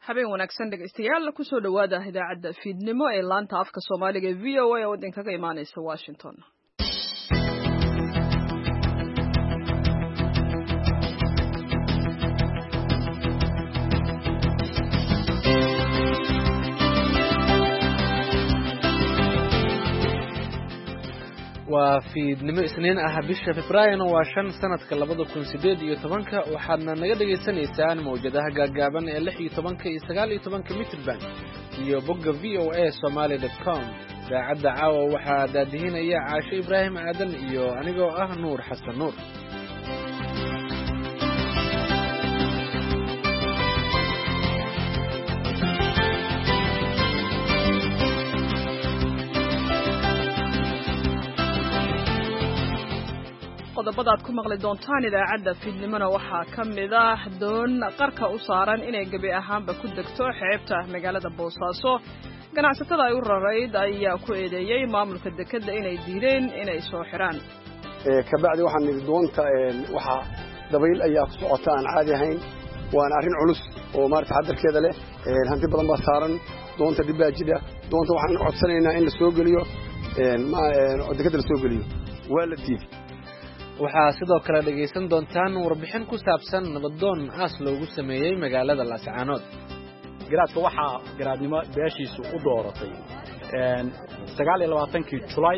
habeen wanaagsan dhegaystayaal ku soo dhawaada idaacadda fiidnimo ee laanta afka Soomaaliga ee VOA oo idinkaga imaanaysa Washington. waa fiidnimo isniin ah bisha Febraayo waa 5 sanadka 2018 waxaadna naga dhageysanaysaan mowjadaha gaagaaban ee 16 iyo 19 mitrban iyo bogga voasomali.com. daacadda caawa waxaa daadihinaya Caasho Ibraahim Aadan iyo anigoo ah Nuur Xasan Nuur. qodobada aad ku maqli doontaan idaacadda fiidnimona waxaa ka mid ah doon qarka u saaran inay gabi ahaanba ku degto xeebta magaalada Boosaaso. ganacsatada ay u rarayd ayaa ku eedeeyay maamulka dekedda inay diideen inay soo xiraan. kabacdi waxaan nidhi doonta waxa dabayl ayaa ku socota aan caadi ahayn waan arrin culus oo maarta xadarkeeda leh hanti badan baa saaran doonta dibaajida doonta waxaan codsanaynaa in la soo geliyo dekedda la soo geliyo waa la diiday. waxaa sidoo kale dhageysan doontaan warbixin ku saabsan nabadoon aas loogu sameeyay magaalada Laascaanood. garaadka waxaa garaadnimo beeshiisu u dooratay 29 July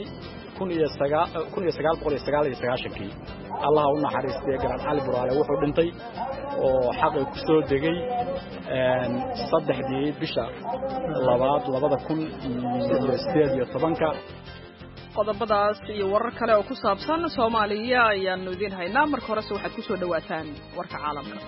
1999 Allah u naxariistay garaad Cali Buraale wuxuu dhintay oo xaq ku soo degay 3 bisha 2018 qodobadaas iyo warar kale oo ku saabsan Soomaaliya ayaanu idin haynaa. marka hore waxaad ku soo dhawaataan warka caalamka.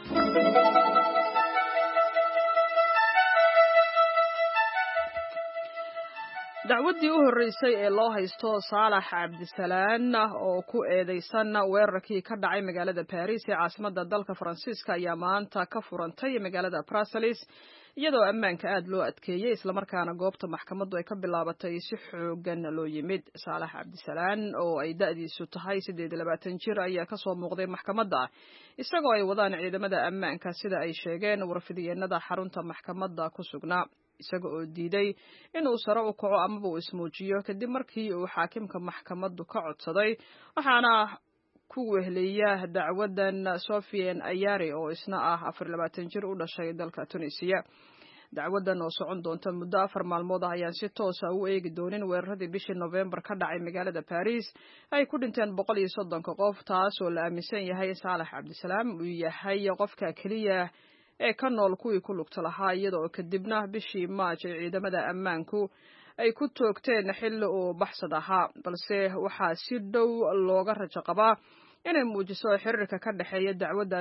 dacwadii u horeysay ee loo haysto Saalax Cabdisalaan oo ku eedeysan weerarkii ka dhacay magaalada Paris ee caasimadda dalka Faransiiska ayaa maanta ka furantay magaalada Brussels iyadoo ammaanka aad loo adkeeyay isla markaana goobta maxkamaddu ay ka bilaabatay si xoogan loo yimid. Saalax Cabdisalaan oo ay da'diisu tahay 28 jir ayaa ka soo muuqday maxkamadda isagoo ay wadaan ciidamada ammaanka sida ay sheegeen warfidiyeenada xarunta maxkamadda ku sugnaa, isaga oo diiday inuu sare u kaco ama uu ismuujiyo kadib markii uu xaakimka maxkamaddu ka codsaday. waxaana ku weheliya dacwadan Sofiane Ayari oo isna ah 24 jir u dhashay dalka Tunisia. dacwadan oo socon doonta muddo 4 maalmood ayaan si toos ah u eegi doonin weeraradii bishii November ka dhacay magaalada Paris ay ku dhinteen 130 qof, taas oo la aaminsan yahay Saalax Cabdisalaan uu yahay qofka kaliya ee ka nool kuwii ku lugta lahaa, iyadoo kadibna bishii March ciidamada ammaanku ay ku toogteen xilli uu baxsad ahaa, balse waxaa si dhow looga rajo qabaa inay muujiso xiriirka ka dhaxeeya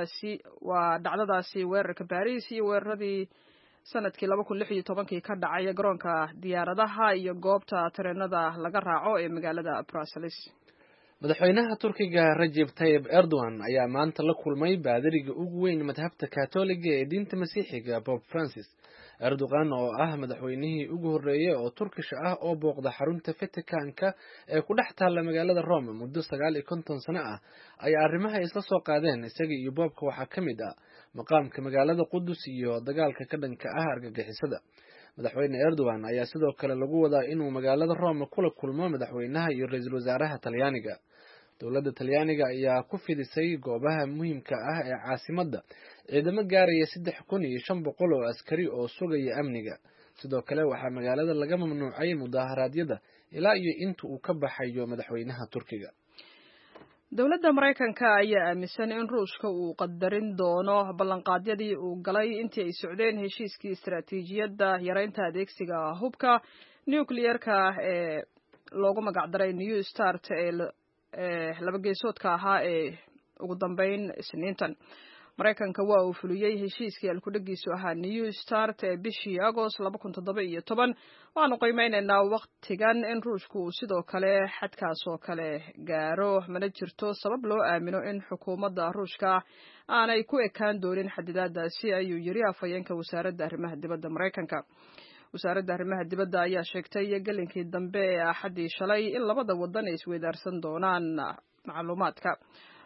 dhacdadaasi weerarka Paris iyo weeraradii sanadkii 2016 ka dhacay garoonka diyaaradaha iyo goobta tareenada laga raaco ee magaalada Brussels. madaxweynaha Turkiga Recep Tayyip Erdogan ayaa maanta la kulmay baadiriga ugu weyn madhabta Kaatooliga ee diinta Masiixiga Pope Francis. Erdogan oo ah madaxweynihii ugu horeeyay oo Turkish ah oo booqda xarunta Vaticanka ee ku dhex taalla magaalada Rome muddo 59 sano ah ayaa arrimaha isla soo qaadeen isaga iyo Pope waxaa ka mid ah maqaamka magaalada Qudus iyo dagaalka ka dhanka ah argagixisada. madaxweyne Erdogan ayaa sidoo kale lagu wadaa inuu magaalada Rome kula kulmo madaxweynaha iyo ra'iisul wasaaraha Talyaaniga. dowladda Talyaaniga ayaa ku fidisay goobaha muhiimka ah ee caasimadda ciidamo gaaraya 3500 oo askari oo sugaya amniga. sidoo kale waxaa magaalada laga mamnuucay mudaharaadyada ilaa iyo inta uu ka baxayo madaxweynaha Turkiga. dowladda Mareykanka ayaa aaminsan in Ruushka uu qadarin doono ballanqaadyadii uu galay intii ay socdeen heshiiskii istiraatiijiyadda yareynta adeegsiga hubka nuclear-ka ee loogu magac daray New START ee laba geesoodka ahaa ee ugu dambeyn Isniintan. Mareykanka waa uu fuliyay heshiiskii alkudhagiisu ahaa New START ee bishii Agost 2017. waxaanu qiimeynaynaa waqtigan in Ruushku uu sidoo kale xadkaas oo kale gaaro, mana jirto sabab loo aamino in xukuumadda Ruushka aanay ku ekaan doonin xadidaadaasi, ayuu yiri afhayeenka wasaaradda arrimaha dibadda Mareykanka. wasaaradda arrimaha dibadda ayaa sheegtay galinkii dambe ee Axaddii shalay in labada wadan ay isweydaarsan doonaan macluumaadka.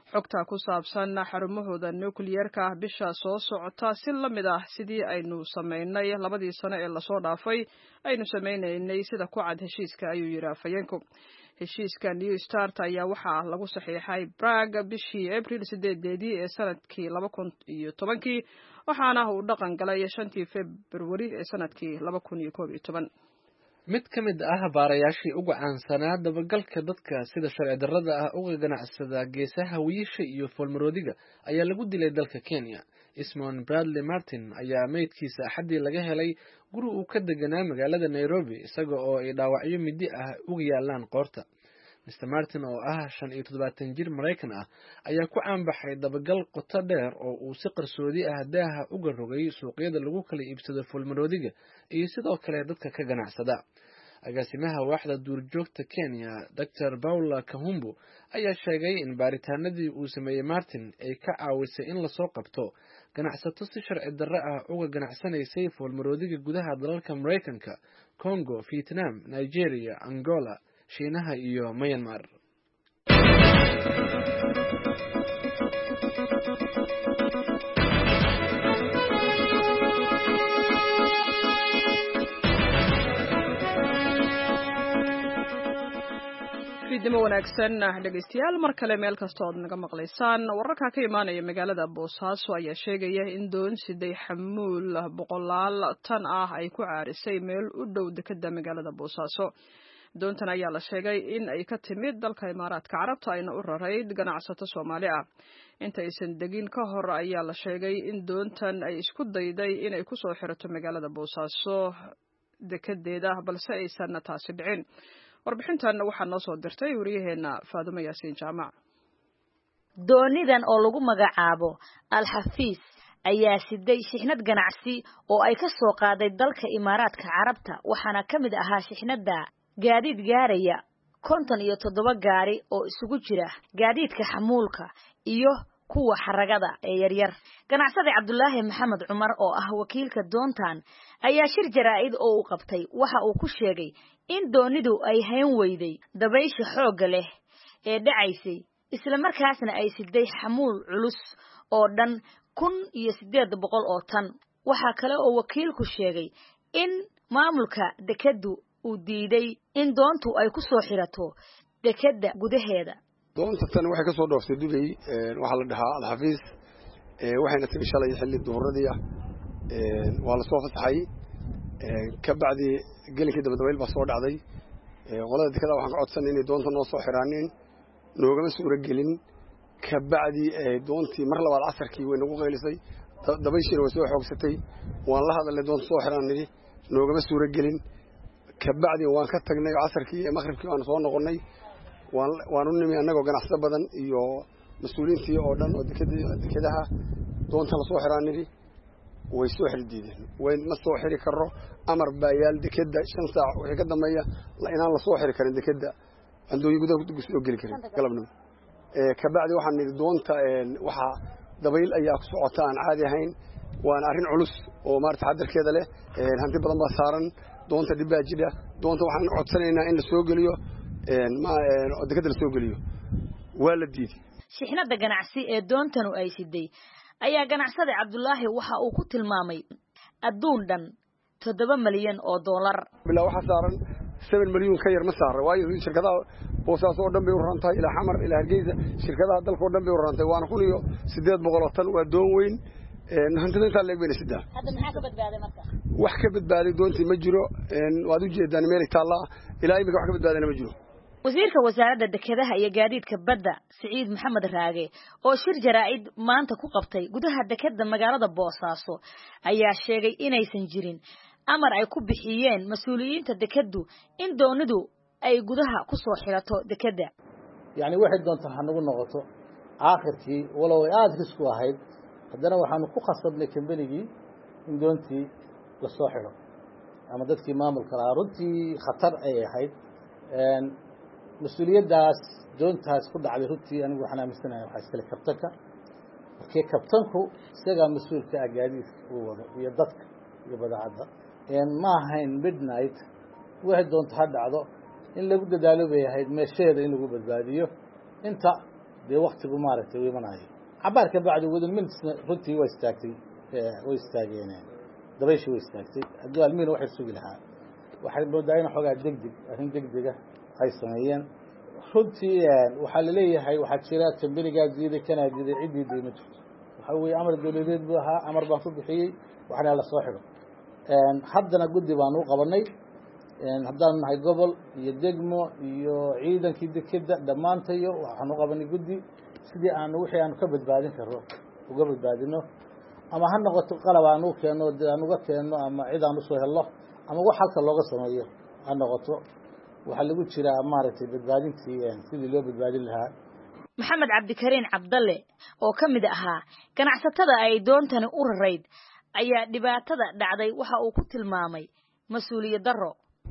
xogta ku saabsan xarumahooda nukliyeerka ah bisha soo socota si la mid ah sidii aynu samaynay 2 sano ee lasoo dhaafay aynu samaynaynay sida ku cad heshiiska ayuu yidhi afhayeenku. heshiiska New Start ayaa waxaa lagu saxiixay Prague bishii April 8 ee sanadkii 2010 waxaana uu dhaqan galay 5 February ee sanadkii 2011. mid ka mid ah baarayaashii ugu caansanaa dabagalka dadka sida sharci darrada ah uga ganacsada geesaha wiisha iyo foolmaroodiga ayaa lagu dilay dalka Kenya. Ismon Bradley Martin ayaa meydkiisa Axaddii laga helay guri uu ka deganaa magaalada Nairobi isaga oo ay dhaawacyo midi ah uga yaalaan qoorta. Mr. Martin oo ah 75 jir Mareykan ah ayaa ku caanbaxay dabagal qoto dheer oo uu si qarsoodi ah daaha uga rogay suuqyada lagu kala iibsado foolmaroodiga iyo sidoo kale dadka ka ganacsada. agaasimaha waaxda duurjoogta Kenya Dr. Paula Kahumbu ayaa sheegay in baaritaanadii uu sameeyay Martin ay ka caawisay in la soo qabto ganacsato si sharci darro ah uga ganacsanaysay foolmaroodiga gudaha dalalka Mareykanka, Congo, Vietnam, Nigeria, Angola, Shiinaha iyo Myanmar. fiidnimo wanaagsan dhegeystayaal mar kale meel kasta oo naga maqlaysaan. wararka ka imaanaya magaalada Boosaaso ayaa sheegaya in doon siday xamuul 100 tan ah ay ku caarisay meel u dhow dekedda magaalada Boosaaso. doontan ayaa la sheegay in ay ka timid dalka Imaaraadka Carabta ayna u rarayd ganacsato Soomaali ah. inta aysan degin ka hor ayaa la sheegay in doontan ay isku dayday inay ku soo xirato magaalada Boosaaso dekedeeda balse aysan taasi dhicin. warbixintan waxaa noo soo dirtay wariyaheena Faadumo Yaasiin Jaamac. doonidan oo lagu magacaabo Al-Hafiz ayaa siday shixnad ganacsi oo ay ka soo qaaday dalka Imaaraadka Carabta waxaana ka mid ahaa shixnada gaadiid gaaraya 57 gaari oo isugu jira gaadiidka xamuulka iyo kuwa xaragada ee yaryar. ganacsade Cabdullaahi Maxamed Cumar oo ah wakiilka doontan ayaa shir jaraa'id oo uu qabtay waxa uu ku sheegay in doonidu ay hayn weyday dabaysha xoog leh ee dhacaysay isla markaasna ay siday xamuul culus oo dhan 1800 oo tan. waxa kale oo wakiilku sheegay in maamulka dekeddu uu diiday in doontu ay ku soo xirato dekedda gudaheeda. doonta tan waxay ka soo dhooftay Dubai waxa la dhahaa Al-Hafiz waxayna tiri shalay xilli duhuradii waa la soo fasaxay ka bacdi gelinka dabadabeyl baa soo dhacday. qolada dekada waxaan ka codsanay inay doonta noo soo xiraaneen noogama suura gelin. ka bacdi doontii mar labaad casarkii way nagu qeylisay dabayshina way soo xoogsatay waan la hadalnay doonta soo xiraanay noogama suura gelin. ka bacdi waan ka tagnay casarkii ee maqribkii aan soo noqonay waan u nimi annagoo ganacsato badan iyo mas'uuliyiintii oo dhan oo dekedaha doonta la soo xiraanay way soo xirdiideen way ma soo xiri karo amar baayaal dekedda 5 saac wixii ka dambeeya inaan la soo xiri karin dekedda andooyi gudaha ku soo geli karin galabnimo. ka bacdi waxaan nidhi doonta waxa dabayl ayaa ku socota aan caadi ahayn waana arrin culus oo maarta xadarkeeda leh hanti badan baa saaran doonta dibaa jira doonta waxaan codsanaynaa in la soo geliyo dekedda la soo geliyo waa la diiday. shixnada ganacsi ee doontanu ay siday ayaa ganacsade Cabdullaahi waxa uu ku tilmaamay adduun dhan 7 milyan oo dollar. bilaa waxa saaran 7 milyan ka yar ma saaran waayo shirkadaha Boosaaso oo dhan bay u rantahay ilaa Xamar ilaa Hargeysa shirkadaha dalka oo dhan bay u rantahay waana 1800 tan waa doon weyn hantida inta leeg bayna sidaa. hadda maxaa ka badbaaday marka? wax ka badbaaday doontii ma jiro waad u jeedaan meel taala ilaa imika wax ka badbaadayna ma jiro. wasiirka wasaaradda dekedaha iyo gaadiidka badda Saciid Maxamed Raage oo shir jaraa'id maanta ku qabtay gudaha dekedda magaalada Boosaaso ayaa sheegay inaysan jirin amar ay ku bixiyeen mas'uuliyiinta dekeddu in doonidu ay gudaha ku soo xirato dekedda. yani waxay doonto hanagu noqoto aakhirkii walow aad risku ahayd haddana waxaanu ku khasabnay kambanigii in doontii la soo xiro ama dadkii maamulka lahaa runtii khatar ay ahayd. mas-uuliyaddaas doontaas ku dhacday runtii anigu waxaan aaminsanahay waxaa iskale kabtanka markii kabtanku isagaa mas-uulka ah gaadiidka uu wado iyo dadka iyo badeecadda ma ahayn midnight waxay doonto ha dhacdo in lagu dadaalo bay ahayd meesheeda in lagu badbaadiyo inta dee waqtigu maaragtay u imanayo cabaar ka bacdi within minutes runtii way istaageen dabayshii way istaagtay haddii almiina waxay sugi lahaa waxay moodaa in xoogaa arrin degdega ay sameeyeen runtii waxaa la leeyahay waxaa jira kambanigaa diiday kanaa diiday ciddii diima jirto waxaa weeye amar dawladeed buu ahaa amar baan ku bixiyey waxna la soo xidho haddana guddi baan u qabanay haddaan nahay gobol iyo degmo iyo ciidankii dekeda dhammaantayo waxaan u qabanay guddi sidii aanu wixii aanu ka badbaadin karno uga badbaadino ama ha noqoto qalab aan u keenno aan uga keenno ama cid aan usoo helno ama wax halka looga sameeyo ha noqoto waxaa lagu jiraa maaragtay badbaadintii sidii loo badbaadin lahaa maxamed cabdikariin cabdalle oo ka mid ahaa ganacsatada ay doontani u rarayd ayaa dhibaatada dhacday waxa uu ku tilmaamay mas'uuliyad darro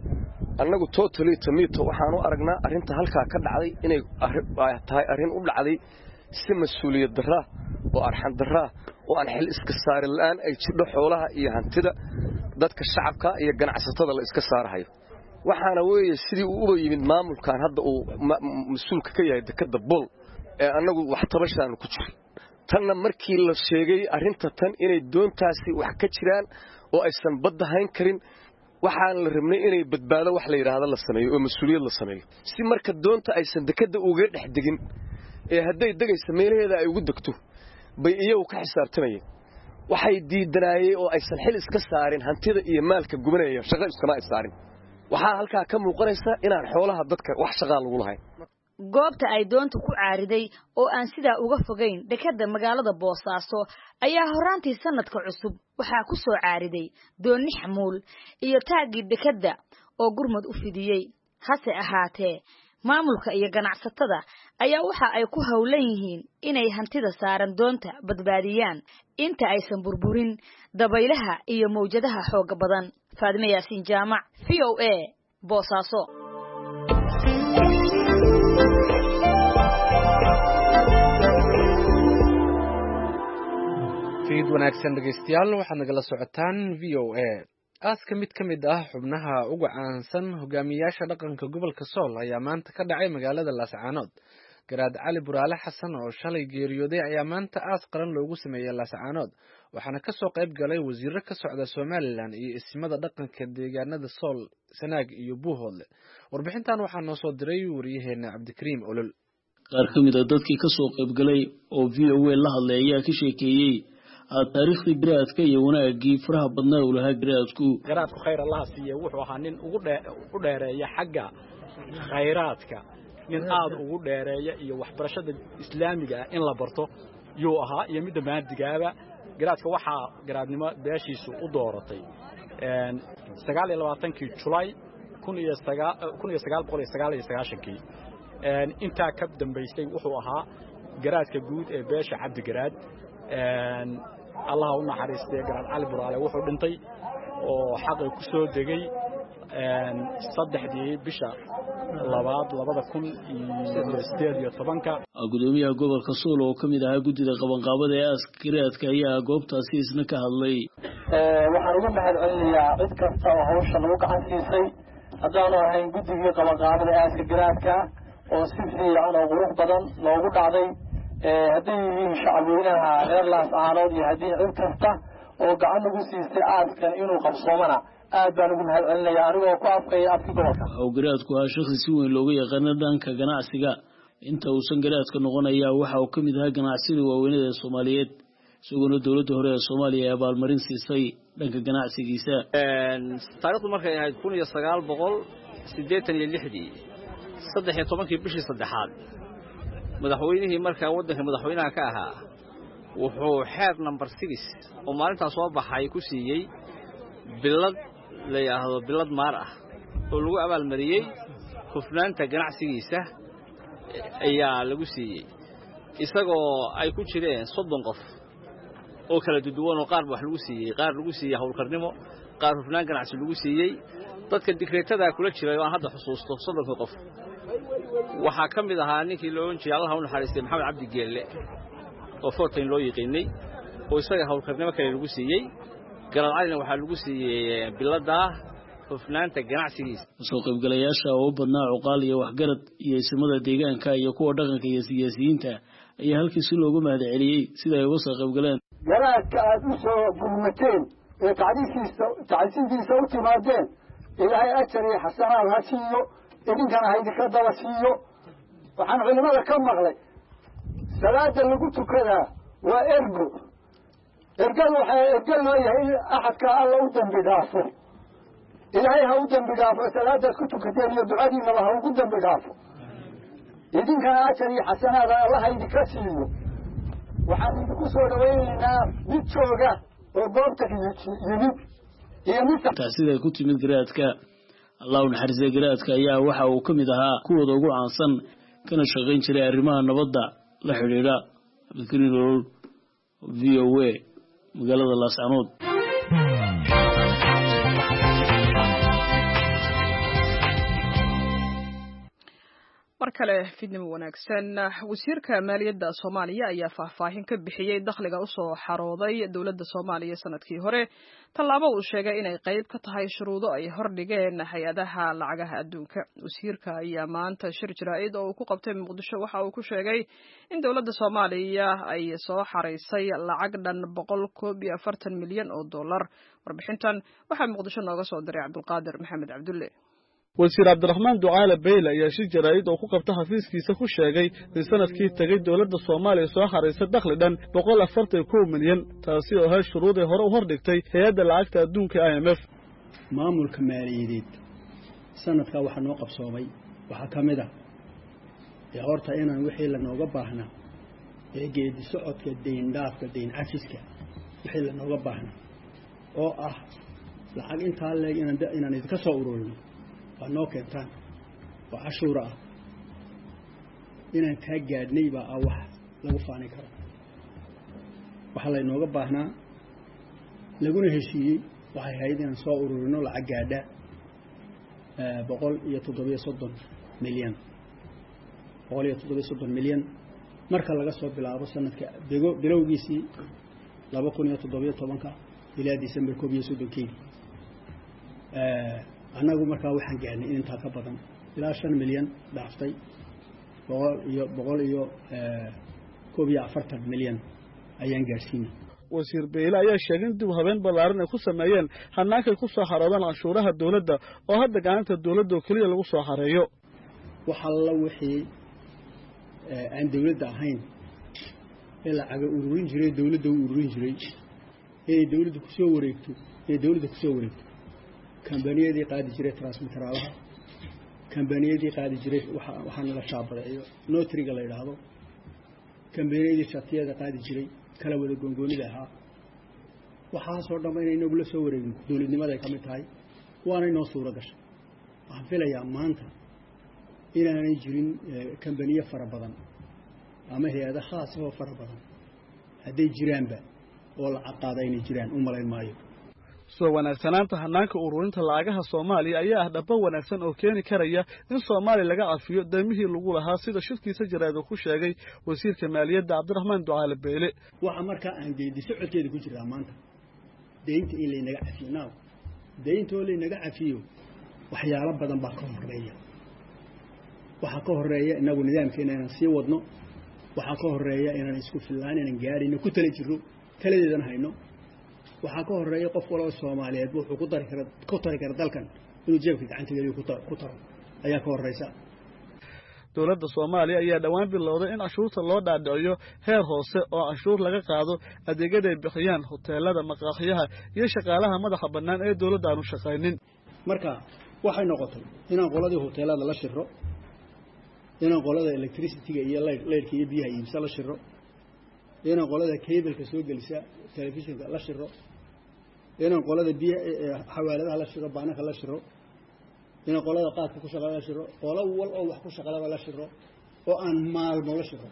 annagu totally tamito waxaan u aragnaa arrinta halkaa ka dhacday inay tahay arrin u dhacday si mas'uuliyad darro oo arxan darro oo aan xil iska saari la'aan ay jidho xoolaha iyo hantida dadka shacabka iyo ganacsatada la iska saarayo waxaana weeye sidii uu uba yimid maamulkan hadda uu mas'uulka ka yahay dekada bol ee annagu wax tabashaan ku jiray tanna markii la sheegay arrinta tan inay doontaasi wax ka jiraan oo aysan badda hayn karin waxaan la rabnay inay badbaado wax la yiraahdo la sameeyo oo mas'uuliyad la sameeyo si marka doonta aysan dekada uga dhex degin ee hadday degayso meelaheeda ay ugu degto bay iyagu ka xisaabtamayeen waxay diidanaayeen oo aysan xil iska saarin hantida iyo maalka gubanaya shaqo iskama saarin waxaa halkaa ka muuqanaysa inaan xoolaha dadka wax shaqo lagu lahayn goobta ay doontu ku caariday oo aan sidaa uga fogeyn dekada magaalada Boosaaso ayaa horaantii sanadka cusub waxaa ku soo caariday dooni xamuul iyo taagii dekada oo gurmad u fidiyay hase ahaatee maamulka iyo ganacsatada ayaa waxa ay ku hawlan yihiin inay hantida saaran doonta badbaadiyaan inta aysan burburin dabaylaha iyo mawjadaha xoog badan Faadime Yaasiin Jaamac VOA Boosaaso fiid wanaagsan dhageystayaal waxaad nagala socotaan VOA aaska mid ka mid ah xubnaha ugu caansan hogaamiyaasha dhaqanka gobolka Sool ayaa maanta ka dhacay magaalada Laascaanood garaad cali buraale xasan oo shalay geeriyooday ayaa maanta aas qaran loogu sameeyay Laascaanood waxaana ka soo qayb galay wasiirro ka socda Soomaaliland iyo ismada dhaqanka deegaanada Sool Sanaag iyo Buuhoodle warbixintan waxaa noo soo diray wariyaheena Cabdikariim Olol qaar ka mid ah dadkii ka soo qayb galay oo VOA la hadlay ayaa ka sheekeeyay taariikhda garaadka iyo wanaagii faraha badnaa uu lahaa garaadku khayr Allah siiyo wuxuu ahaa nin ugu dheereeya xagga khayraadka nin aad ugu dheereeya iyo waxbarashada islaamiga in la barto yuu ahaa iyo mid maadigaaba garaadka waxa garaadnimo beeshiisu u dooratay 29 July 1999 inta ka dambeysay wuxuu ahaa garaadka guud ee beesha Cabdi Garaad Allah u naxariistay garaad cali buraale wuxuu dhintay oo xaqay ku soo degay 3 bisha 2018 gudoomiyaha gobolka Sool oo kamid ah gudida qabanqaabada ee askariyaadka ayaa goobtaasi isna ka hadlay waxaan uga mahadcelinayaa cid kasta oo hawsha lagu gacan siisay haddaan ahayn gudigii qabanqaabada ee askariyaadka oo si fiican oo qurux badan loogu dhacday haddii yihiin shacabweynaha reer Laascaanood iyo haddii cid kasta oo gacan ugu siisay aaskan inuu qabsoomana aad baan ugu mahadcelinayaa anigoo ku afkaya afka gobolka garaadku waa shakhsi si weyn looga yaqaan dhanka ganacsiga inta uusan garaadka noqonayaa waxa uu kamid ahaa ganacsiyada waaweyn ee Soomaaliyeed isagoo dawladda hore ee Soomaaliya ay abaalmarin siisay dhanka ganacsigiisa taariikhdu markay ahayd 1986 bishii saddexaad madaxweynihii markaa waddanka madaxweynaha ka ahaa wuxuu xeer number 6 oo maalintaas soo baxay ku siiyay bilad la yiraahdo bilad maar ah oo lagu abaalmariyay hufnaanta ganacsigiisa ayaa lagu siiyay isagoo ay ku jireen 30 qof oo kala duwan oo qaar wax lagu siiyay hawlkarnimo qaar hufnaan ganacsi lagu siiyay dadka digreetada kula jiray oo hadda xusuusto 30 qof waxa kamid ahaa ninkii loo jeeyay Allah u naxariistay Maxamed Cabdi Geelle oo foorteen loo yiqiinay oo isaga hawlkarnimo kale lagu siiyay garaad calina waxa lagu siiyay bilada hufnaanta ganacsigiisa. Soo qaybgalayaasha oo u badnaa cuqaal iyo waxgarad iyo isimada deegaanka iyo kuwa dhaqanka iyo siyaasiyiinta ayaa halkii si loogu mahadceliyey sida ay uga soo qaybgaleen. garaadka aad u soo gurmateen ee tacsiintiisa u timaadeen ilaahay ajar iyo xasanaad ha siiyo idinkana ha idinka daba siiyo. waxaan culimada ka maqlay salaada lagu tukadaa waa ergo waxaa ergo loo yahay in axadka alla u dambi dhaafo. ilaahay ha u dambi dhaafo salaadaad ku tukateen iyo ducadiinaba ha ugu dambi dhaafo idinkana ajar iyo xasanaada allaha idinka siiyo. waxaan idinku soo dhawaynaynaa mid jooga oo goobta yimid iyo midta sida ku timid garaadka. Allahu naxariiso garaadka ayaa waxa uu kamid ahaa kuwooda ugu caansan kana shaqayn jiray arrimaha nabadda la xiriira. Abdulkariim VOA magaalada Laascaanood. markale fidnimo wanaagsan wasiirka maaliyadda Soomaaliya ayaa faahfaahin ka bixiyay dakhliga u soo xarooday dawladda Soomaaliya sanadkii hore tallaabo uu sheegay inay qayb ka tahay shuruudo ay hordhigeen hay'adaha lacagaha adduunka. wasiirka ayaa maanta shir jaraa'id oo uu ku qabtay Muqdisho waxa uu ku sheegay in dawladda Soomaaliya ay soo xareysay lacag dhan 140 milyan oo dollar. warbixintan waxaa Muqdisho nooga soo diray Cabdulqaadir Maxamed Cabdulle. wasiir Cabdiraxmaan Ducaale Beyle ayaa shir jaraa'id oo ku qabta xafiiskiisa ku sheegay in sanadkii tagay dawladda Soomaaliya soo xareysay dakhli dhan 141 milyan taasi oo hay shuruud ay hore u hordhigtay hay'adda lacagta adduunka IMF. maamulka maaliyadeed sanadka waxa noo qabsoomay waxa kamid ah horta inaan wixii la nooga baahnaa ee geedi socodka deyn dhaafka deyn cafiska wixii la nooga baahnaa oo ah lacag inta leeg inaan idinka soo ururino noo keentaan oo cashuura ah inaan kaa gaadhnay baa wax lagu faani karo. waxa la inooga baahnaa laguna heshiiyey waxay ahayd inaan soo ururino lacag gaadha 137 milyan 137 milyan marka laga soo bilaabo sanadka bilowgiisii 2017 ilaa December 2013 anagu markaa waxaan gaarnay in inta ka badan ilaa 5 milyan dhaaftay 140 milyan ayaan gaarsiinay. wasiir Beyle ayaa sheegay in dib habeen ballaaran ay ku sameeyeen hanaanka ku soo xaroodaan cashuuraha dawladda oo hadda gacanta dawladda kaliya lagu soo xareeyo. waxa la wixii aan dawladda ahayn ee lacag ururin jiray dawladda u ururin jiray ee dawladda ku soo wareegto kambaniyadii qaadi jiray transmitteraalaha kambaniyadii qaadi jiray waxaan la shaabadeeyo notriga la yiraahdo kambaniyadii shatiyada qaadi jiray kala wada goongoonida ahaa waxaa soo dhameeyay inagu la soo wareegin dawladnimada ay kamid tahay waana inoo suura gashay. waxaan filayaa maanta inaanay jirin kambaniye fara badan ama hay'ado khaas ah oo fara badan hadday jiraanba oo la caqaadaynay jiraan u malayn maayo. soo wanaagsanaanta hanaanka ururinta lacagaha Soomaaliya ayaa ah dhab wanaagsan oo keeni karaya in Soomaaliya laga cafiyo deemihii lagu lahaa sida shirkiisa jaraa'id ku sheegay wasiirka maaliyadda Cabdiraxmaan Ducaale Beyle. waxa marka aan geedi socodkeeda ku jiraa maanta deynta in la naga cafiyo deynta oo la naga cafiyo waxyaalo badan baa ka horeeya. waxa ka horeeya inagu nidaamkeena inaan sii wadno waxa ka horeeya inaan isku filaan inaan gaarino ku tala jiro taladeedana hayno. waxa ka horeeya qof walba Soomaaliyeed wuxuu ku tari kara dalkan inuu jeebka gacanta geliyo ku taro ayaa ka horeysa. dawladda Soomaaliya ayaa dhawaan bilowday in cashuurta loo dhaadhiciyo heer hoose oo cashuur laga qaado adeegyada ay bixiyaan hoteelada maqaaxiyaha iyo shaqaalaha madaxa bannaan ee dawladda aanu shaqaynin. marka waxay noqotay inaan qoladii hoteelada la shiro inaan qolada electricity-ga iyo leerka iyo biyaha iibsa la shiro inaan qolada cable-ka soo gelisa television-ka la shiro inaan qolada biyo xawaaladaha la shiro baanaka la shiro inaan qolada qaadka ku shaqada la shiro qolo wal oo wax ku shaqada la shiro oo aan maalmo la shiro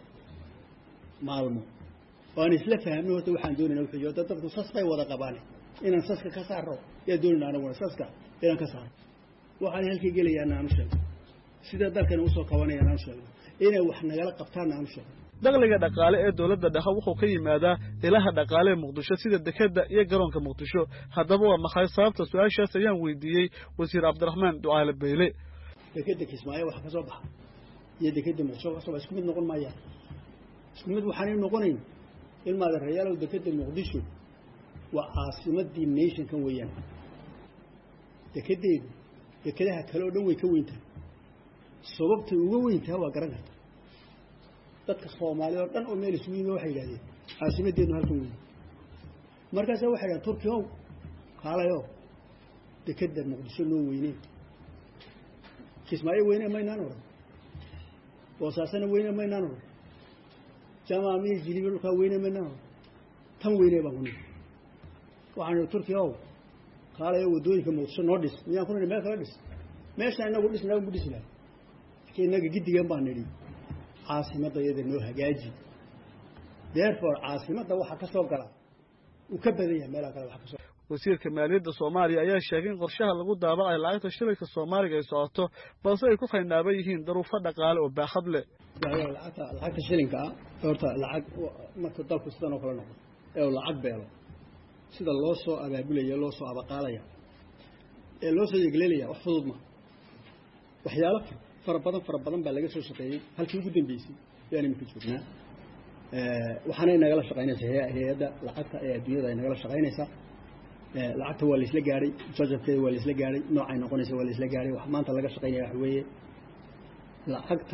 maalmo oo aan isla fahamno horta waxaan doonaynaa wuxuu dadku sasbay wada qabaan inaan saska ka saaro yaa doonaynaa anagu saska inaan ka saaro waxaan halkii gelayaa aan sheego sida dalkan u soo kabanayaan aan sheego inay wax nagala qabtaan aan sheego dakhliga dhaqaale ee dowladda dhexe wuxuu ka yimaadaa ilaha dhaqaale ee muqdisho sida dekedda iyo garoonka muqdisho haddaba waa maxay sababta su-aashaas ayaan weydiiyey wasiir cabdiraxmaan ducaale beyle dekedda kismaayo waxa ka soo baxa iyo dekedda muqdisho waxa soo isku mid noqon maayaan isku mid waxaan noqonayn ilmaada reeyaalow dekedda muqdisho waa caasimadii nationkan weeyaan dekedeedu dekedaha kale oo dhan way ka weyntahay sababta uga weyntahay waa garan karta dadka Soomaaliyeed oo dhan oo meel isugu yimid waxay yiraahdeen caasimadeedu halkan weyn markaas waxay yiraahdeen Turkiyo kaalayo dekedda muqdisho loo weynay kismaayo weynay maynaan oran wasaasana weynay maynaan oran jamaamiye jilibil ka weynay maynaan oran tan weynay baan kunay waxaan Turkiyo kaalayo wadooyinka muqdisho noo dhis miyaan kunay meel kala dhis meesha inagu dhisnaa ugu dhisnaa inaga gidigan baan nidhi caasimada iyada noo hagaaji therefore caasimada waxa ka soo gala uu ka badan yahay meelaha kale waxa ka soo wasiirka maaliyadda Soomaaliya ayaa sheegay in qorshaha lagu daabacay lacagta shilinka Soomaaliga ay socoto balse ay ku qaynaaban yihiin daruufo dhaqaale oo baaxad leh lacagta shilinka horta lacag marka dalku sidan oo kale noqdo ee lacag beelo sida loo soo abaabulayo loo soo abaqaalaya ee loo soo yeglelaya wax fudud ma waxyaalo farabadan baa laga soo shaqeeyay halkii ugu dambeysay yaani ma joognaa waxaana nagala shaqeynaysaa hay'adda lacagta ee adduunyada ay nagala shaqeynaysaa lacagta waa la isla gaaray jajabkeeda waa la isla gaaray noocay noqonaysa waa la isla gaaray wax maanta laga shaqeynaya wax weeye lacagta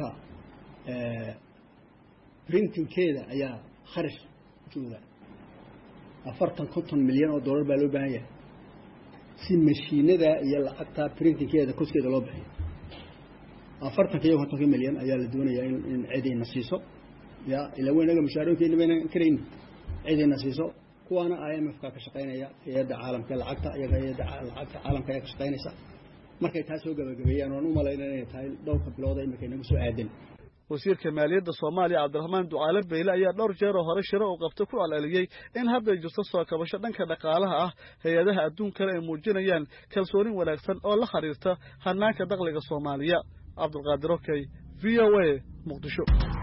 printingkeeda ayaa kharash jooga 40-50 milyan oo dollar baa loo baahan yahay si mashiinada iyo lacagta printingkeeda koskeeda loo bixiyo 40 milyan ayaa la doonayaa in ciidina siiso ya ila weynaga mushaarooyinkeena bayna karayn ciidina siiso kuwana IMF ka shaqeynaya hay'adda caalamka lacagta iyo hay'adda lacagta caalamka ay ka shaqeynaysa markay taas soo gabagabeeyaan oo u maleynayaan inay tahay dhowr bilood ay markay nagu soo aadan wasiirka maaliyadda Soomaaliya Cabdiraxmaan Ducaale Beyle ayaa dhowr jeer hore shiro u qabtay ku alaaliyay in hadda ay jirto soo kabasho dhanka dhaqaalaha ah hay'adaha adduunka ay muujinayaan kalsooni wanaagsan oo la xiriirta hanaanka dakhliga Soomaaliya Abdulqaadir Okay VOA Muqdisho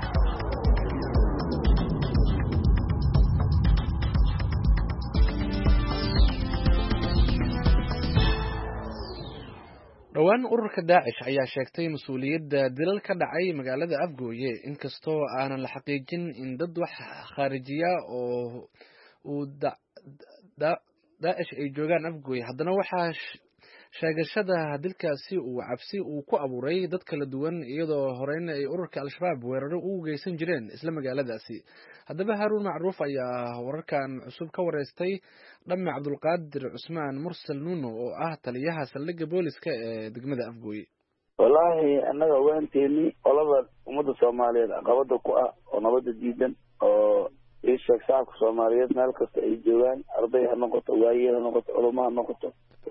dhawaan ururka Daesh ayaa sheegtay mas'uuliyadda dilal ka dhacay magaalada Afgooye inkastoo aanan la xaqiijin in dad wax kharijiya oo Daesh ay joogaan Afgooye haddana waxaa sheegashada dilkaasi uu cabsi uu ku abuuray dad kala duwan iyadoo horeyna ay ururka Al-Shabaab weeraro u geysan jireen isla magaaladaasi haddaba Haruun Macruuf ayaa wararkan cusub ka wareystay dhamme Cabdulqaadir Cusmaan Mursal Nuno oo ah taliyaha saldhigga booliska ee degmada Afgooye wallahi annaga waanteeni qolada ummadda Soomaaliyeed caqabada ku ah oo nabadda diidan oo isha shacabka Soomaaliyeed meel kasta ay joogaan arday ha noqoto waayeel ha noqoto culumada ha noqoto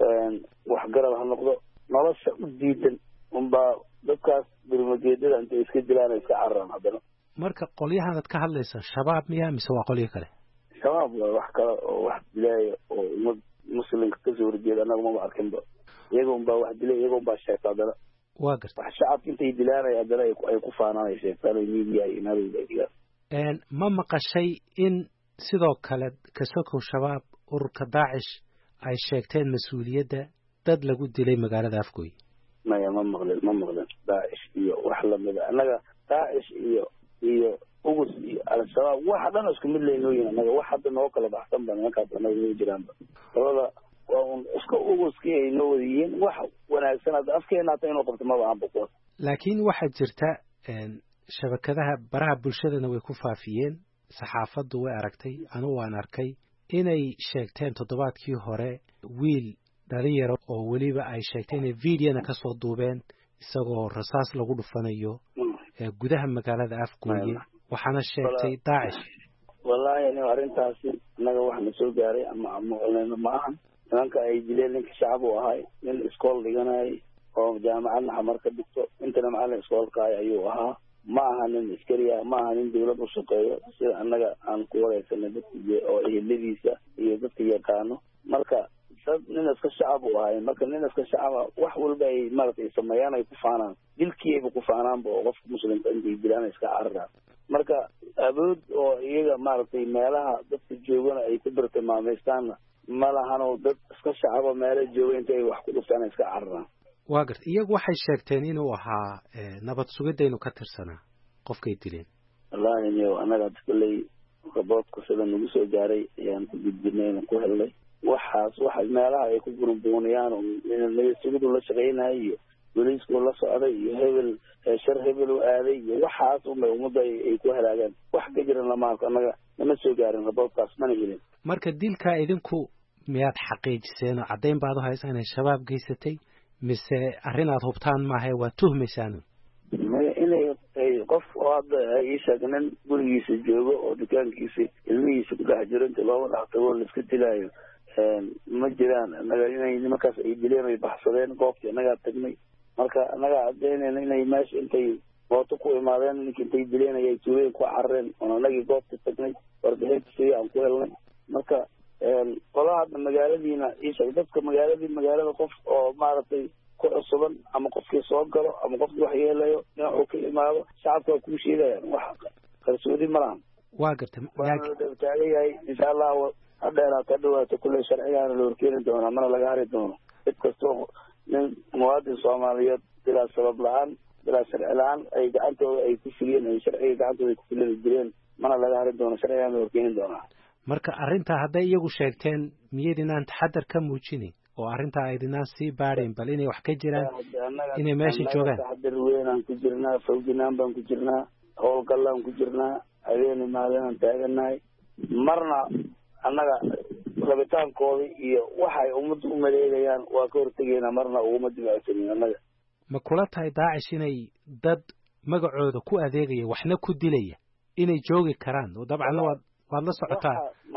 wax garab ha noqdo nolosha u diidan unbaa dadkaas birmageedada inta iska dilaan iska cararaan haddana marka qolyahanad ka hadlaysa shabaab miyaa mise waa qolyo kale shabaab waa wax kale oo wax dilaya oo ummad muslimka ka soo horjeeda annaga maba arkinba iyaga unbaa wax dilay iyaga unbaa sheegta haddana waa garta wax shacabka intay dilaanaya haddana ay ku faanaanay sheegtaan ay miidiya iyo naadiga ay digaan ma maqashay in sidoo kale kasokow shabaab ururka Daesh ay sheegteen mas'uuliyadda dad lagu dilay magaalada Afgooye maya ma maqleen Daesh iyo wax lamid ah annaga Daesh iyo ugus iyo Al-Shabaab waxa dhan isku mid leeyihiin annaga wax hadda noo kala baxsan baan markaa annaga way jiraan labada waa isku uguskii ay noo wadiyeen wax wanaagsan hadda afkeena ta inuu qabto ma baahan boqol laakiin waxa jirta shabakadaha baraha bulshadana way ku faafiyeen saxaafaddu way aragtay anigu waan arkay inay sheegteen toddobaadkii hore wiil dhalinyaro oo weliba ay sheegteen inay videona ka soo duubeen isagoo rasaas lagu dhufanayo gudaha magaalada Afgooye waxaana sheegtay Daesh wallahi inuu arrintaasi naga wax na soo gaaray ama ma ahan nimanka ay dileen ninka shacab u ahay nin iskool dhiganay oo jaamacad xamar ka dhigto intana macallin iskoolka ayuu ahaa ma aha nin iskariya ma aha nin dawlad u shaqeeyo sida annaga aan ku wareysanay dadkii oo eheladiisa iyo dadka yaqaano marka dad nin iska shacab u ahay marka nin iska shacab wax walba ay maartay sameeyaan ay ku faanaan dilkii ay ku faanaan oo qofka muslimka intii dilaan iska cararaan marka awood oo iyaga maaragtay meelaha dadka joogana ay ku bartilmaameystaanna ma lahano dad iska shacaba meelo jooga inta ay wax ku dhuftaan iska cararaan. waa garta iyagu waxay sheegteen inuu ahaa nabad sugidaynu ka tirsanaa qofkay dileen. wallaahi niyo annaga dadkaley raboodka sida nagu soo gaaray ayaan ku gudbinayna ku helnay waxaas waxa meelaha ay ku burbuunayaan in sugidu la shaqeynayo iyo booliisku la socday iyo hebel shar hebel u aaday iyo waxaas ummadda ay ku halaageen wax ka jiran lama arko annaga nama soo gaarin raboodkaas mana helin. marka dilka idinku miyaad xaqiijiseen oo caddayn baad u haysaa inay shabaab geysatay mise arrin aad hubtaan maahae waa tuhmaysaan? inay qof oo hadda ii sheegnin gurigiisa joogo oo dukaankiisa ilmihiisa ku dhex jiro inta looga dhex tago laiska dilaayo ma jiraan. annaga inay nimankaas ay dileen ay baxsadeen goobtii annagaa tagnay marka annagaa caddaynayna inay meesha intay mooto ku imaadeen ninki intay dileen ayay tuulooyin ku carareen oon annagii goobta tagnay warbixintiisii aan ku helnay. marka qolaha hadda magaaladiina ii sheeg dadka magaalada qof oo maaragtay ku cusuban ama qofkii soo galo ama qofkii wax yeelayo dhinacuu ka imaado shacabka waa kuu sheegayaan wax kalsoodi ma lahan. waa garta taagan yahay insha allah hadheeraad ka dhawaato kulley sharcigaana la horkeeni doonaa mana laga hari doono cid kastoo nin muwaadin soomaaliyeed bilaa sabab la-aan bilaa sharci la-aan ay gacantooda ay ku fuliyeen ay sharciga gacantooda ay ku fulin jireen mana laga hari doono sharcigaana la horkeeni doonaa. marka arrintaa hadday iyagu sheegteen miyaydinaan taxadar ka muujinin oo arrintaa aydinaan sii baadhayn bal inay wax ka jiraan inay meesha joogaan? taxadar weynaan ku jirnaa, fawginaan baan ku jirnaa, howlgallaan ku jirnaa, habeeni maalinaan taaganahay. marna annaga rabitaankooda iyo waxay ummadda u maleegayaan waa ka hortegaynaa, marna uguma dibacsanin annaga. ma kula tahay daacish inay dad magacooda ku adeegaya waxna ku dilaya inay joogi karaan? oo dabcan waad la socotaa.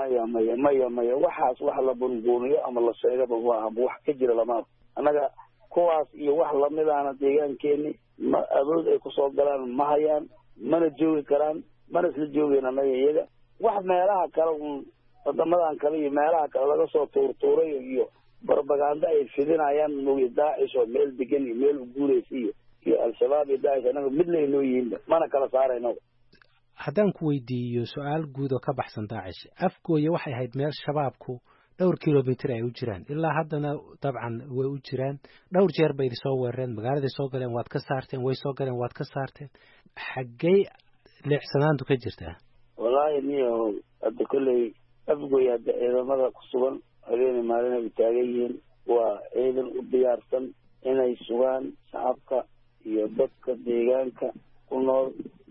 maya waxaas wax la bunbuuniyo ama la sheegaba maaha wax ka jira lama arko. annaga kuwaas iyo wax lamidaana deegaankeeni ma awood ay kusoo galaan ma hayaan, mana joogi karaan, mana isla joogeen annaga iyaga. wax meelaha kale wadamadan kale iyo meelaha kale laga soo tuurtuuray iyo barbaganda ay fidinayaan mooye daacish oo meel degan iyo meel u guuraysa iyo al-shabaab iyo daacish annaga mid laynoo yihiinba mana kala saarayno. haddaan ku weydiiyo su-aal guud oo ka baxsan daacish, afgooye waxay ahayd meel shabaabku dhowr kilomitr ay u jiraan, ilaa haddana dabcan way u jiraan. dhowr jeer bay soo weerareen, magaaladay soo galeen waad ka saarteen, way soo galeen waad ka saarteen. xaggey leexsanaantu ka jirtaa? wallaahi niyo hadda kolley afgooye hadda ciidamada ku sugan habeeni maalin ay taagan yihiin, waa ciidan u diyaarsan inay sugaan shacabka iyo dadka deegaanka ku nool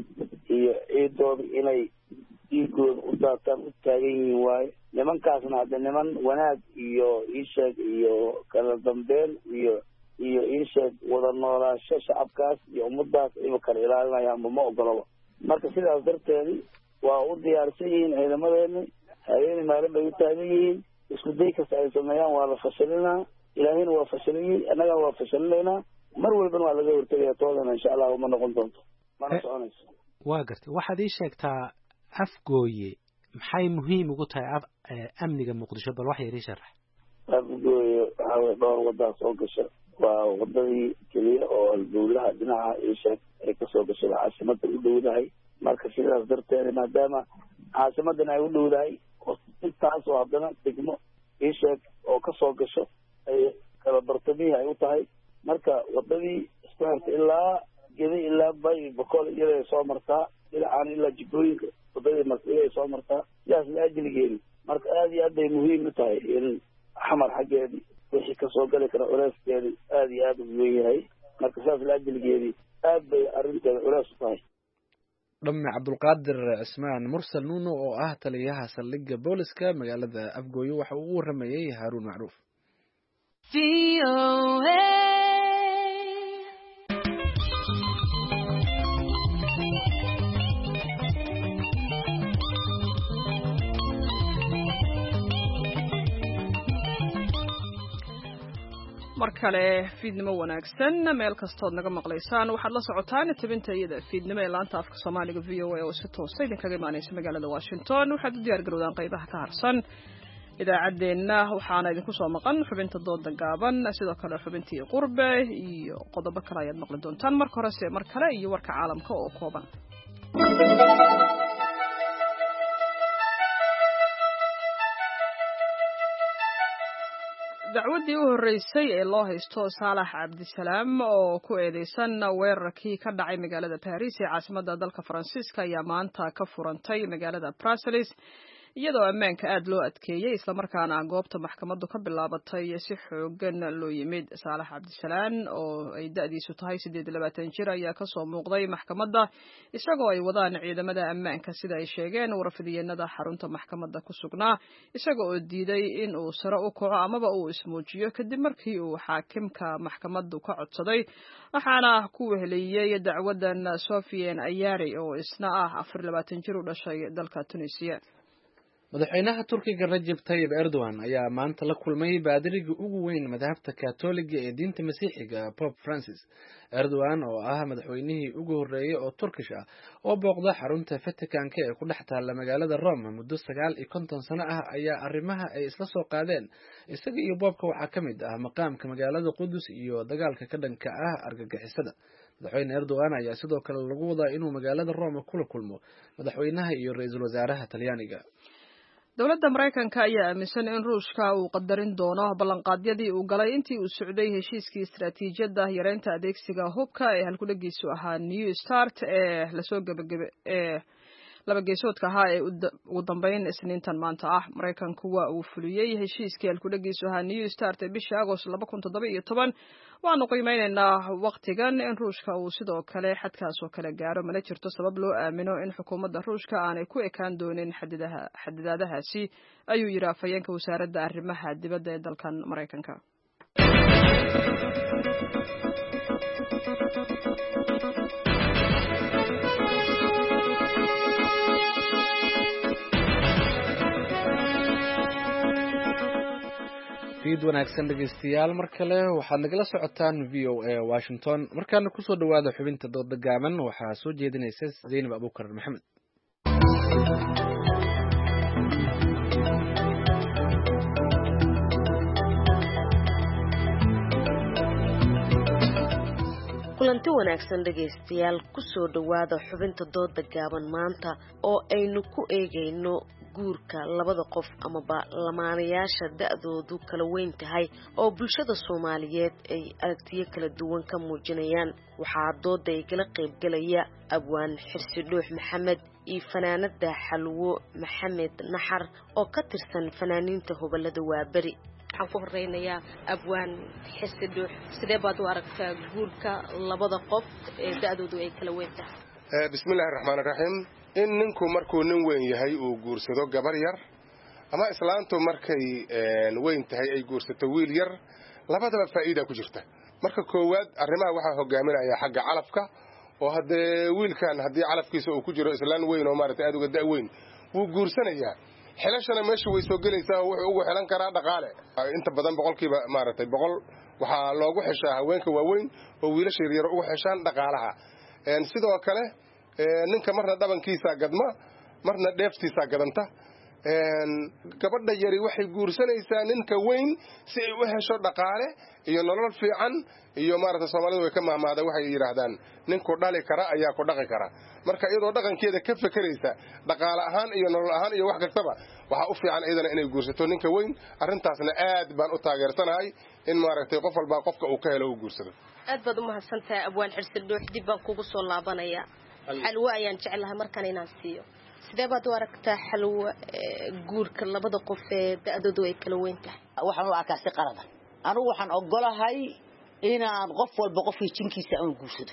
iyo ciidooda inay dhiigooda u daataan u taagan yihiin waaye. nimankaasna hadda niman wanaag iyo iisheeg iyo kala dambeyn iyo iisheeg wada noolaasho shacabkaas iyo ummadaas iba kala ilaalinayaanba ma ogolaba. marka sidaas darteedi waa u diyaarsan yihiin ciidamadeeni, habeeni maalin bay u taagan yihiin. isku day kasta ay sameeyaan waa la fashilinaa, ilaahayna waa fashiliyey, annagana waa fashilinaynaa. mar walbana waa laga hortegaya toodana insha allah uma noqon doonto, mana soconayso. waa gartay. waxaad ii sheegtaa afgooye maxay muhiim ugu tahay amniga muqdisho? bal wax yar ii sharax. afgooye waxaa weye dhowr wadaa soo gasha, waa wadadii keliya oo dawlaha dhinaca iisheeg ay kasoo gashay caasimada u dhowdahay. marka sidaas darteeda maadaama caasimadan ay u dhowdahay intaasoo haddana degmo iisheeg oo kasoo gasho ay kala bartamihii ay u tahay. marka wadadii isku xirta ilaa gedi ilaa bay boqol iyada soo martaa, ilacaan ilaa jibooyinka wadadii marsiya ay soo martaa, sidaas la ajligeedi. marka aad iyo aad bay muhiim u tahay in xamar xaggeedii wixii kasoo gali kara culeyskeedi aad iyo aad u weyn yahay. marka sidaas la ajligeedi aad bay arrinteeda culeys u tahay. dhamme cabdulqaadir cismaan mursal nuuno oo ah taliyaha saldhigga booliska magaalada afgooye waxa uu u waramayey haaruun macruuf. mar kale fiidnimo wanaagsan meel kastood naga maqlaysaan. waxaad la socotaan tabinta iyada fiidnimo ee laanta afka Soomaaliga VOA oo si toos ah idinkaga imaanaysa magaalada Washington. waxaad u diyaar garowdaan qaybaha ka harsan idaacadeena. waxaana idinku soo maqan xubinta dooda gaaban, sidoo kale xubintii qurbe iyo qodobo kale ayaad maqli doontaan. marka hore mar kale iyo warka caalamka oo kooban. dacwaddii u horreysay ee loo haysto saalax cabdisalaam oo ku eedeysan weerarkii ka dhacay magaalada Paris ee caasimadda dalka Faransiiska ayaa maanta ka furantay magaalada Brussels iyadoo ammaanka aad loo adkeeyay isla markaana goobta maxkamaddu ka bilaabatay si xoogan loo yimid saalax cabdisalaam oo ay da'diisu tahay 28 jir ayaa ka soo muuqday maxkamadda isagoo ay wadaan ciidamada ammaanka sida ay sheegeen warfidiyeenada xarunta maxkamadda ku sugnaa isagoo oo diiday in uu sare u kaco amaba uu ismuujiyo kadib markii uu xaakimka maxkamaddu ka codsaday waxaana ku weheliyay dacwadan Sofiane Ayari oo isna ah 24 jir u dhashay dalka Tunisia. madaxweynaha Turkiga Recep Tayyip Erdogan ayaa maanta la kulmay baadiriga ugu weyn madhabta Kaatooliga ee diinta Masiixiga Pope Francis. Erdogan oo ah madaxweynihii ugu horeeyay oo Turkish ah oo booqda xarunta Vatican-ka ee ku dhex taalla magaalada Rome muddo 59 sano ah ayaa arrimaha ay isla soo qaadeen isaga iyo Pope-ka waxaa ka mid ah maqaamka magaalada Qudus iyo dagaalka ka dhanka ah argagixisada. madaxweyne Erdogan ayaa sidoo kale lagu wadaa inuu magaalada Rome kula kulmo madaxweynaha iyo ra'iisul wasaaraha Talyaaniga. dowladda Mareykanka ayaa aaminsan in Ruushka uu qadarin doono ballanqaadyadii uu galay intii uu socday heshiiskii istiraatiijiyadda yareynta adeegsiga hubka ee halkudhagiisu ahaa New START ee lasoo gabagabay laba geesoodka ahaa ee ugu dambeyn Isniintan maanta ah. Mareykanku waa uu fuliyay heshiiskii halkudhagiisu ahaa New START ee bishii Agost 2017 waanu qiimeynaynaa waqtigan in Ruushka uu sidoo kale xadkaas oo kale gaaro mana jirto sabab loo aamino in xukuumadda Ruushka aanay ku ekaan doonin xadidaadahaasi ayuu yiri afhayeenka wasaaradda arrimaha dibadda ee dalkan Mareykanka. fiid wanaagsan dhegeystayaal mar kale waxaad nagala socotaan VOA Washington markaana ku soo dhawaada xubinta dooda gaaban waxaa soo jeedinaysa Zainab Abuukar Maxamed. kulanti wanaagsan dhegeystayaal ku soo dhawaada xubinta dooda gaaban maanta oo aynu ku eegayno guurka labada qof amaba lamaanayaasha da'doodu kala weyn tahay oo bulshada Soomaaliyeed ay aragtiyo kala duwan ka muujinayaan. waxaa dooda ay kala qayb galaya abwaan Xirsi Dhuux Maxamed iyo fanaanada Xalwo Maxamed Naxar oo ka tirsan fanaaniinta gobolada Waabari. waxaan ku horeynayaa abwaan Xirsi Dhuux, sidee baad u aragtaa guurka labada qof ee da'doodu ay kala weyn tahay? bismillaahir rahmaanir rahiim. in ninku markuu nin weyn yahay uu guursado gabar yar ama islaantu markay weyn tahay ay guursato wiil yar labadaba faa'iido ku jirta. marka koowaad arrimaha waxa hogaaminaya xagga calafka oo hadee wiilkan hadii calafkiisa uu ku jiro islaan weyn oo maartay aad uga da' weyn wuu guursanayaa xilashana meesha way soo gelaysaa wuxuu ugu xilan karaa dhaqaale inta badan boqolkiiba maartay boqol waxa loogu xishaa haweenka waaweyn oo wiilasha yar ugu xishaan dhaqaalaha. sidoo kale ninka marna dhabankiisa gadma marna dheeftiisa gadanta. gabadha yari waxay guursanaysaa ninka weyn si ay u hesho dhaqaale iyo nolol fiican iyo maarta Soomaalidu way ka maamaada waxay yiraahdaan ninku dhali kara ayaa ku dhaqi kara. marka iyadoo dhaqankeeda ka fekeraysa dhaqaale ahaan iyo nolol ahaan iyo wax kastaba waxa u fiican iyadana inay guursato ninka weyn. arintaasna aad baan u taageersanahay in maaragtay qof walba qofka uu ka helo uu guursado. aad baad u mahadsantahay abwaan Xirsi Dhuux, dib baan kugu soo laabanaya. Xalwo ayaan jecelahay markaan inaan siiyo. sidee baad u aragtaa Xalwo guurka labada qof ee da'doodu ay kala weyn tahay? waxaan u arkaa si qalad ah. anigu waxaan ogolahay inaan qof walba qofkii jinkiisa aan guursado.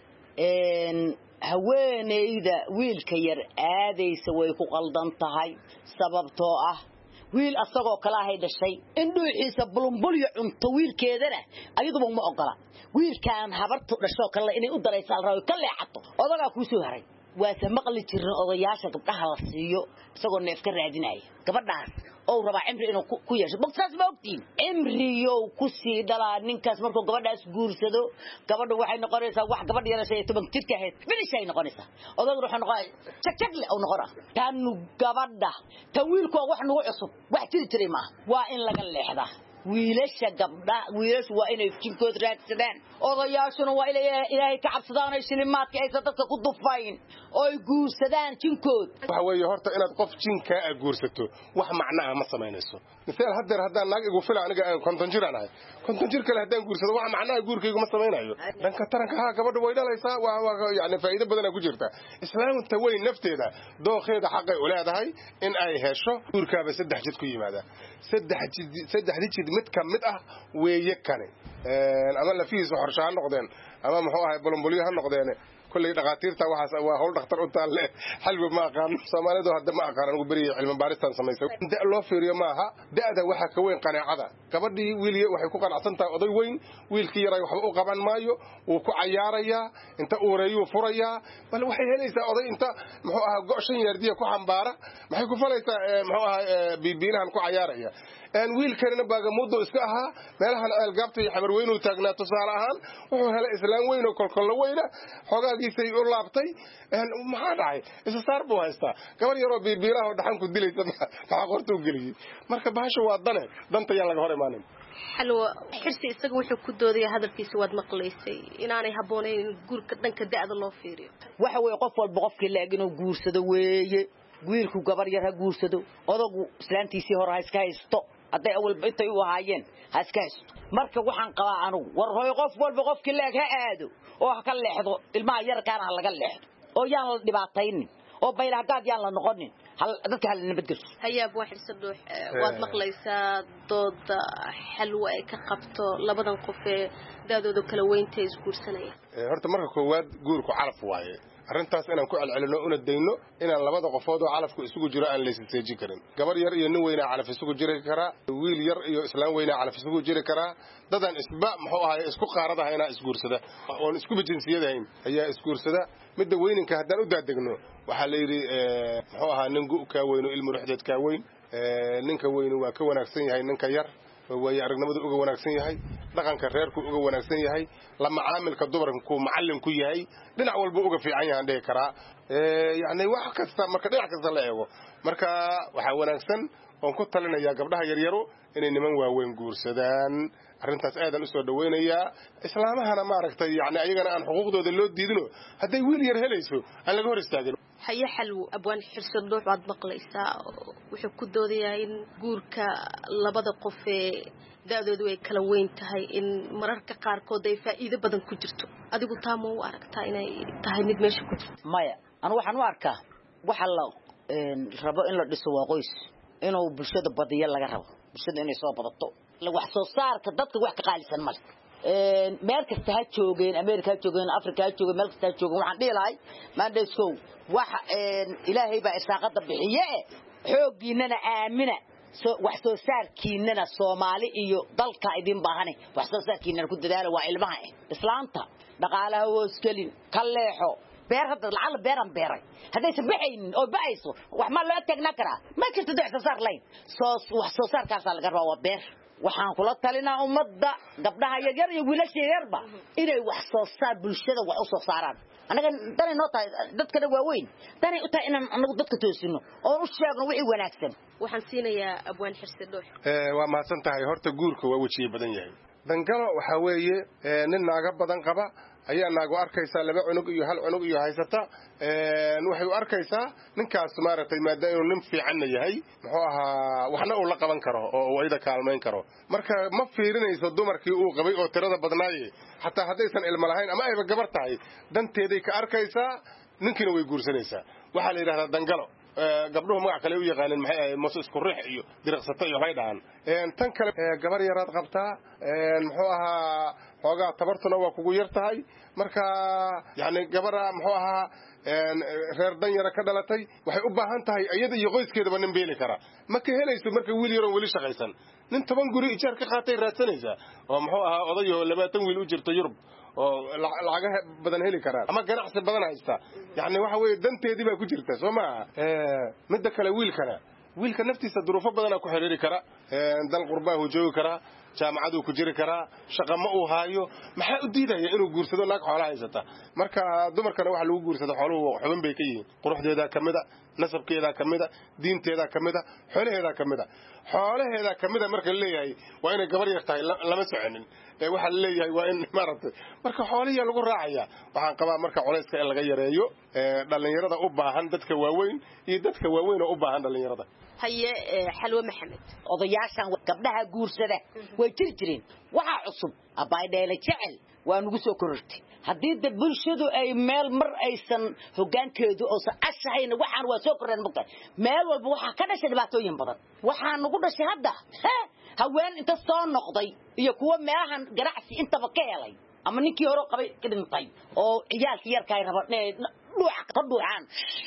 haweeneyda wiilka yar aadaysa way ku qaldan tahay sababtoo ah wiil asagoo kala ahay dhashay in dhuuxiisa bulbulyo cunto wiilkeedana ayaduba ma ogola. wiilkaan habartu dhasho kale inay u daraysaa raayo ka leexato odaga ku soo haray waase maqli jirin odayaasha gabdhaha la siiyo isagoo neef ka raadinaya gabadhaas oo raba cimri inuu ku yeesho bogtaas ma ogtiin cimriyo ku sii dhalaa ninkaas markuu gabadhaas guursado gabadhu waxay noqonaysaa wax gabadh yarashay 10 jirka ahayd bilishay noqonaysaa odagu wuxuu noqonay chakle oo noqora tan gabadha tan wiilku wax nagu cusub wax jiri jiray ma waa in laga leexdaa wiilasha gabdha wiilashu waa inay jinkood raadsadaan odayaashuna waa ilaahay ka cabsadaan ay shilimaadka ay dadka ku dufayn oo ay guursadaan jinkood waxa weeye horta inaad qof jinka guursato wax macnaa ma sameynayso misaal haddaan naag igu fila aniga aan konton jir aan ahay konton jir kale haddaan guursado wax macnaa guurkaygu ma sameynayo dhanka taranka ha gabadha way dhalaysaa waa yani faa'iido badan ku jirta islaamta way nafteeda dooqeeda xaqay u leedahay in ay hesho guurkaaba saddex jid ku yimaada saddex jid mid ka mid ah weeye kane ama lafiis xorshaan noqdeen ama muxuu ahay bulbulyo ha noqdeen kulli dhaqaatiirta waxaas waa hawl dhakhtar u taal xalbi ma aqaan Soomaalidu hadda ma aqaan ugu bariyo cilmi baaristan sameysay inta loo fiiriyo maaha da'da waxa ka weyn qanaacada gabadhii wiiliye waxay ku qanacsan tahay oday weyn wiilkii yaray waxba u qaban maayo uu ku cayaaraya inta uu reeyo furaya bal waxay helaysaa oday inta muxuu ahaa go'shan yardiya ku xambaara maxay ku falaysaa muxuu ahaa bibiinahan ku cayaaraya aan wiilkana baaga muddo iska ahaa meelahan algaabta iyo xamar weyn uu taagnaa tusaale ahaan wuxuu helay islaan weyn oo kolkol weyna xogaagiisay u laabtay maxaa dhacay isa saar buu haystaa gabar yaroo biibiiraha dhaxan ku dilaysa maxaa qorta u geliyay marka baasha waa danta yaa laga hor imaanin xalwa xirsi isaga wuxuu ku doodaya hadalkiisa waad maqlaysay inaanay haboonayn guurka dhanka da'da loo fiiriyo waxa weeye qof walba qofkii la egin oo guursado weeye wiilku gabar yar ha guursado odagu islaantiisii hore ha iska haysto hadday awalba intay u ahaayeen ha iska haysto marka waxaan qabaa anugu war hooyo qof walba qofkii la eg ha aado oo ha ka leexdo ilmaha yarkaana ha laga leexdo oo yaan la dhibaataynin oo bayla hadaad yaan la noqonin dadka hal nabadgelyo hayaab waa xirso dhuux waad maqlaysaa dooda xalwa ay ka qabto labadan qof ee daadooda kala weynta isguursanaya horta marka koowaad guurku calaf waaye arrintaas inaan ku celcelino una dayno inaan labada qofood oo calafku isugu jiro aan leesaseejin karin gabar yar iyo nin weyn calaf isugu jiri karaa wiil yar iyo islaan weyn calaf isugu jiri karaa dadan isba muxuu ahay isku qaaradahayna isguursada oo isku jinsiyadayn ayaa isguursada midda weyninka haddaan u daadegno waxa la yiri muxuu ahaa nin ka weyn oo ilmu ruxdeed ka weyn ninka weyn waa ka wanaagsan yahay ninka yar way aragnimadu uga wanaagsan yahay dhaqanka reerku uga wanaagsan yahay la macaamilka dumarku macallin ku yahay dhinac walba uga fiican yahay dhee kara yani wax kasta marka dhinac kasta la eego marka waxa wanaagsan oo ku talinaya gabdhaha yaryaro inay niman waaweyn guursadaan arrintaas aadan u soo dhaweynaya islaamahana maaragtay yani ayagana aan xuquuqdooda loo diidino haday wiil yar helayso aan laga hor istaagin haye xalwo abwaan xirso dhuux waad maqlaysaa wuxuu ku doodayaa in guurka labada qof ee da'doodu ay kala weyn tahay in mararka qaarkood ay faa'iido badan ku jirto adigu taa ma u aragtaa inay tahay mid meesha ku jirto maya anu waxaan u arkaa waxa la rabo in la dhiso waa qoys inuu bulshada badiyo laga rabo bulshada inay soo badato wax soo saarka dadka wax ka qaalisan mal meel kasta ha joogeen America ha joogeen Africa ha joogeen meel kasta ha joogeen waxaan dhilahay maandayskow waxa ilaahay baa isaaqada bixiye xoogiinana aamina wax soo saarkiinana Soomaali iyo dalka idin baahan wax soo saarkiinana ku dadaalo waa ilmaha islaanta dhaqaalaha hoos gelin ka leexo beer hadda lacag beeran beeray haday sabaxaynin oo baayso wax ma loo tagna kara ma jirto wax soo saar layn wax soo saarkaas laga rabaa waa beer waxaan kula talinaa ummadda gabdhaha yaryar iyo wiilasha yarba inay wax soo saar bulshada wax u soo saaraan anaga tan inoo tahay dadka waaweyn tan u tahay inaan anagu dadka toosino oo u sheegno wixii wanaagsan waxaan siinayaa abwaan xirsi dhuux waa mahadsan tahay horta guurka waa wajiye badan yahay dangalo waxa weeye nin naaga badan qaba ayaa naagu arkaysaa laba cunug iyo hal cunug iyo haysata waxay u arkaysaa ninkaas maaragtay maadaama inuu nin fiican yahay muxuu ahaa waxna uu la qaban karo oo uu ayda kaalmeyn karo marka ma fiirinayso dumarkii uu qabay oo tirada badnaaye xataa haddaysan ilmo lahayn ama ayba gabar tahay danteeday ka arkaysaa ninkiina way guursanaysaa waxaa la yidhahdaa dangalo gabdhuhu magac kale u yaqaaneen maxay ahayd mos isku riix iyo diriqsato iyo waxay dhahaan tan kale gabar yaraad qabtaa muxuu ahaa xoogaa tabartuna waa kugu yar tahay marka yani gabara muxuu ahaa reer dan yara ka dhalatay waxay u baahan tahay iyada iyo qoyskeedaba nin beeli kara ma ka helayso marka wiil yaroon weli shaqaysan nin 10 guri ijaar ka qaatay raadsanaysaa oo muxuu ahaa odayo 20 wiil u jirta Yurub oo lacagaha badan heli kara ama ganacsi badan haysta yani waxa weeye danteedii baa ku jirta Soomaa midda kale wiilka naftiisa duruufo badan ku xiriiri kara dal qurbaahu joogi kara jaamacaduu ku jiri karaa shaqo ma uu haayo maxaa u diidaya inuu guursado naag xoolaha haysata marka dumarkana waxa lagu guursado xooluhu xubin bay ka yihiin quruxdeeda kamida nasabkeeda kamida diinteeda kamida xoolaheeda kamida marka leeyahay waa inay gabar yar tahay lama soconin waxa leeyahay waa in maaragtay marka xoolihiya lagu raacaya waxaan qabaa marka culayska in laga yareeyo dhalinyarada u baahan dadka waaweyn iyo dadka waaweyn oo u baahan dhalinyarada haye xalwa maxamed odayaashan gabdhaha guursada way jirjireen waxa cusub abay dheela jecel waa nagu soo korortay haddii dad bulshadu ay meel mar aysan hoggaankeedu oo saashayna waxaan waa soo koreen mugta meel walba waxa ka dhashay dhibaatooyin badan waxaan nagu dhashay hadda haween inta soo noqday iyo kuwa meelahan ganacsi intaba ka helay ama ninkii hore qabay ka dhintay oo ciyaalkii yarkay rabadnay dhuucaan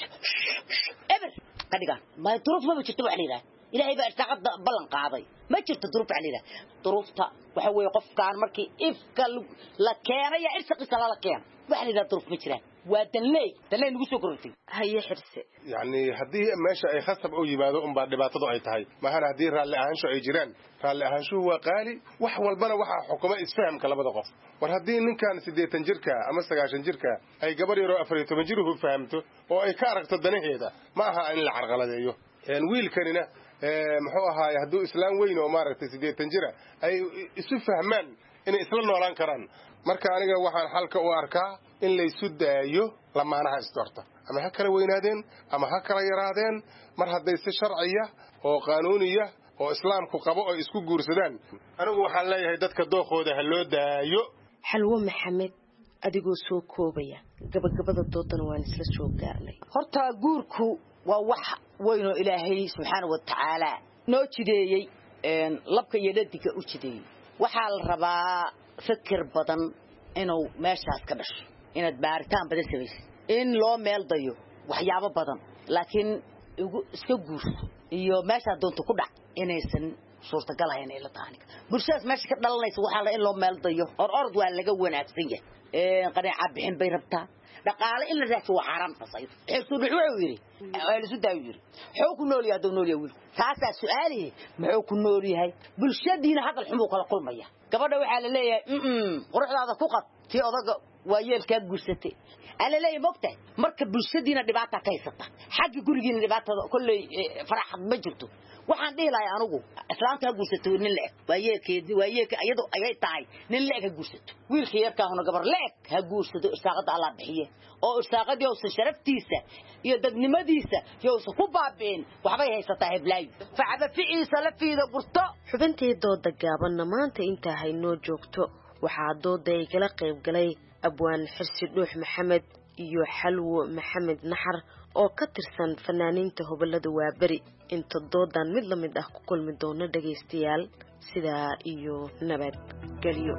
eber kadigan ma duruuf ma jirto wax leeyahay ilaahay baa irtaaqada ballan qaaday ma jirto duruuf wax leeyahay duruufta waxa weeye qofkaan markii ifka la keenay irsaqiisa la keen wax leeyahay duruuf ma jiraan waa dalay nagu soo korortay haye xirse yani hadii meesha ay khasab u yimaado baa dhibaatadu ay tahay mahana hadii raalli ahaansho ay jiraan raalli ahaanshuhu waa qaali wax walbana waxa xukuma isfahamka labada qof war hadii ninkan 80 jirka ama 90 jirka ay gabar yar oo 14 jir u fahamto oo ay ka aragto danaheeda ma aha in la carqaladeeyo wiilkanina muxuu ahaay haduu islaam weyn oo maaragtay 80 jira ay isu fahmaan inay isla noolaan karaan marka aniga waxaan xalka u arkaa in la isu daayo lamaanaha isdoorta ama ha kala weynaadeen ama ha kala yaraadeen mar hadday si sharciya oo qaanuuniya oo islaamku qabo oo isku guursadaan anigu waxaan leeyahay dadka dookooda ha loo daayo xalwo maxamed adigoo soo koobaya gabagabada doodana waan isla soo gaarnay horta guurku waa wax weyn oo ilaahay subxaanahu wa tacaala noo jideeyay labka iyo dhadiga u jideeyay waxaa la rabaa fikir badan inuu meeshaas ka dhasho inaad baaritaan badan samaysid in loo meel dayo waxyaabo badan laakiin iska guurso iyo meesha doonto ku dhac inaysan suurtagal ahayn ila taaniga bulshadaas meesha ka dhalanaysa waxaa la in loo meel dayo orod waa laga wanaagsan yahay qanaaca bixin bay rabtaa dhaqaale in la raadso waa xaraam tasayid xirsu wuxuu yiri ay isu daaw yiri xoo ku nool yahay nool yahay taasa su'aalihi muxuu ku nool yahay bulshadiina hadal xumo kala kulmaya gabadha waxa la leeyahay quruxdaada ku qad tii odaga waa yeelka guursatay ala leeyahay mogtay marka bulshadiina dhibaato ka haysata xagga gurigiina dhibaatada kulay faraxad ma jirto waxaan dhihilahay anigu islaanta guursato nin leeg waayeelkeedii iyadoo ayay tahay nin leeg ha guursato wiilka yarka ahna gabar leeg ha guursado isaaqada Allah bixiye oo isaaqadii oo sharaftiisa iyo dadnimadiisa iyo ku baabeen waxbay haysataa heblaay facaba ficiisa la fiida gurto xubintii dooda gaabanna maanta inta haynoo joogto waxaa dooda ay kala qayb galay abwaan xirsi dhuux maxamed iyo xalwo maxamed naxar oo ka tirsan fanaaniinta hobalada waabari inta doodan mid la mid ah ku kulmi doona dhageystayaal sidaa iyo nabad galiyo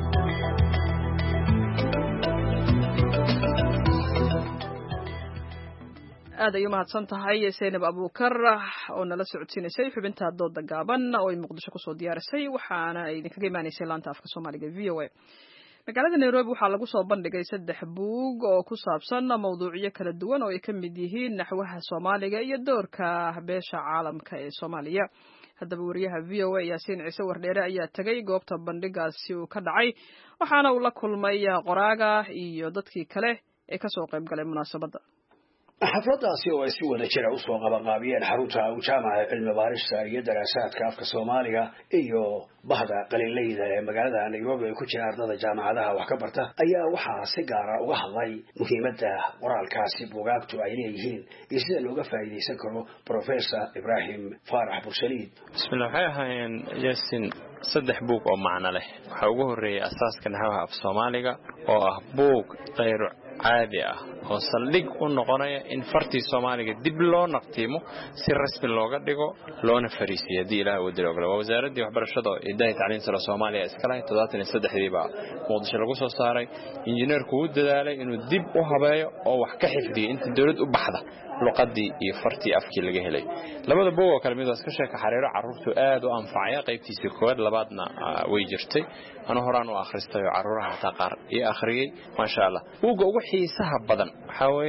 aad ay u mahadsan tahay Zainab Abuukar oo nala socodsiinaysay xubinta dooda gaaban oo ay Muqdisho ku soo diyaarisay waxaana ay idinkaga imaanaysay laanta afka Soomaaliga VOA magaalada Nairobi waxaa lagu soo bandhigay 3 buug oo ku saabsan mawduucyo kala duwan oo ay ka mid yihiin naxwaha Soomaaliga iyo doorka beesha caalamka ee Soomaaliya haddaba wariyaha VOA Yaasiin Ciise Wardheere ayaa tagay goobta bandhigaasi uu ka dhacay waxaana uu la kulmay qoraaga iyo dadkii kale ee ka soo qayb galay munaasabadda xafladaasi oo ay si wada jira u soo qabanqaabiyeen xarunta jaamaca cilmi baarista iyo daraasaadka afka Soomaaliga iyo bahda qalinleyda ee magaalada Nairobi ay ku jiraan ardada jaamacadaha wax ka barta ayaa waxaa si gaar ah uga hadlay muhiimadda qoraalkaasi buugaagtu ay leeyihiin iyo sida looga faa'iideysan karo Professor Ibrahim Faarax Bursaliid bismillah waxay ahaayeen Yaasiin 3 buug oo macno leh waxa ugu horeeyay asaaska naxwaha af Soomaaliga oo ah buug qeyr caadi ah oo saldhig u noqonaya in fartii Soomaaliga dib loo naqtimo si rasmi looga dhigo loona fariisiyo hadii Ilaahay uu diroogay wasaaradda waxbarashada iyo tacliinta Soomaaliya iska lahayd 73 baa Muqdisho lagu soo saaray injineerku uu dadaalay inuu dib u habeeyo oo wax ka xifdiyo inta dawlad u baxda luqadii iyo fartii afkii laga helay labada buug oo kala mid ah iska sheeka xariiro carruurtu aad u anfacaya qaybtiisa koowaad labaadna way jirtay ana horaan u akhristay carruuraha taqar iyo akhriyay ma sha Allah buugga ugu xiisaha badan waxa weeyaan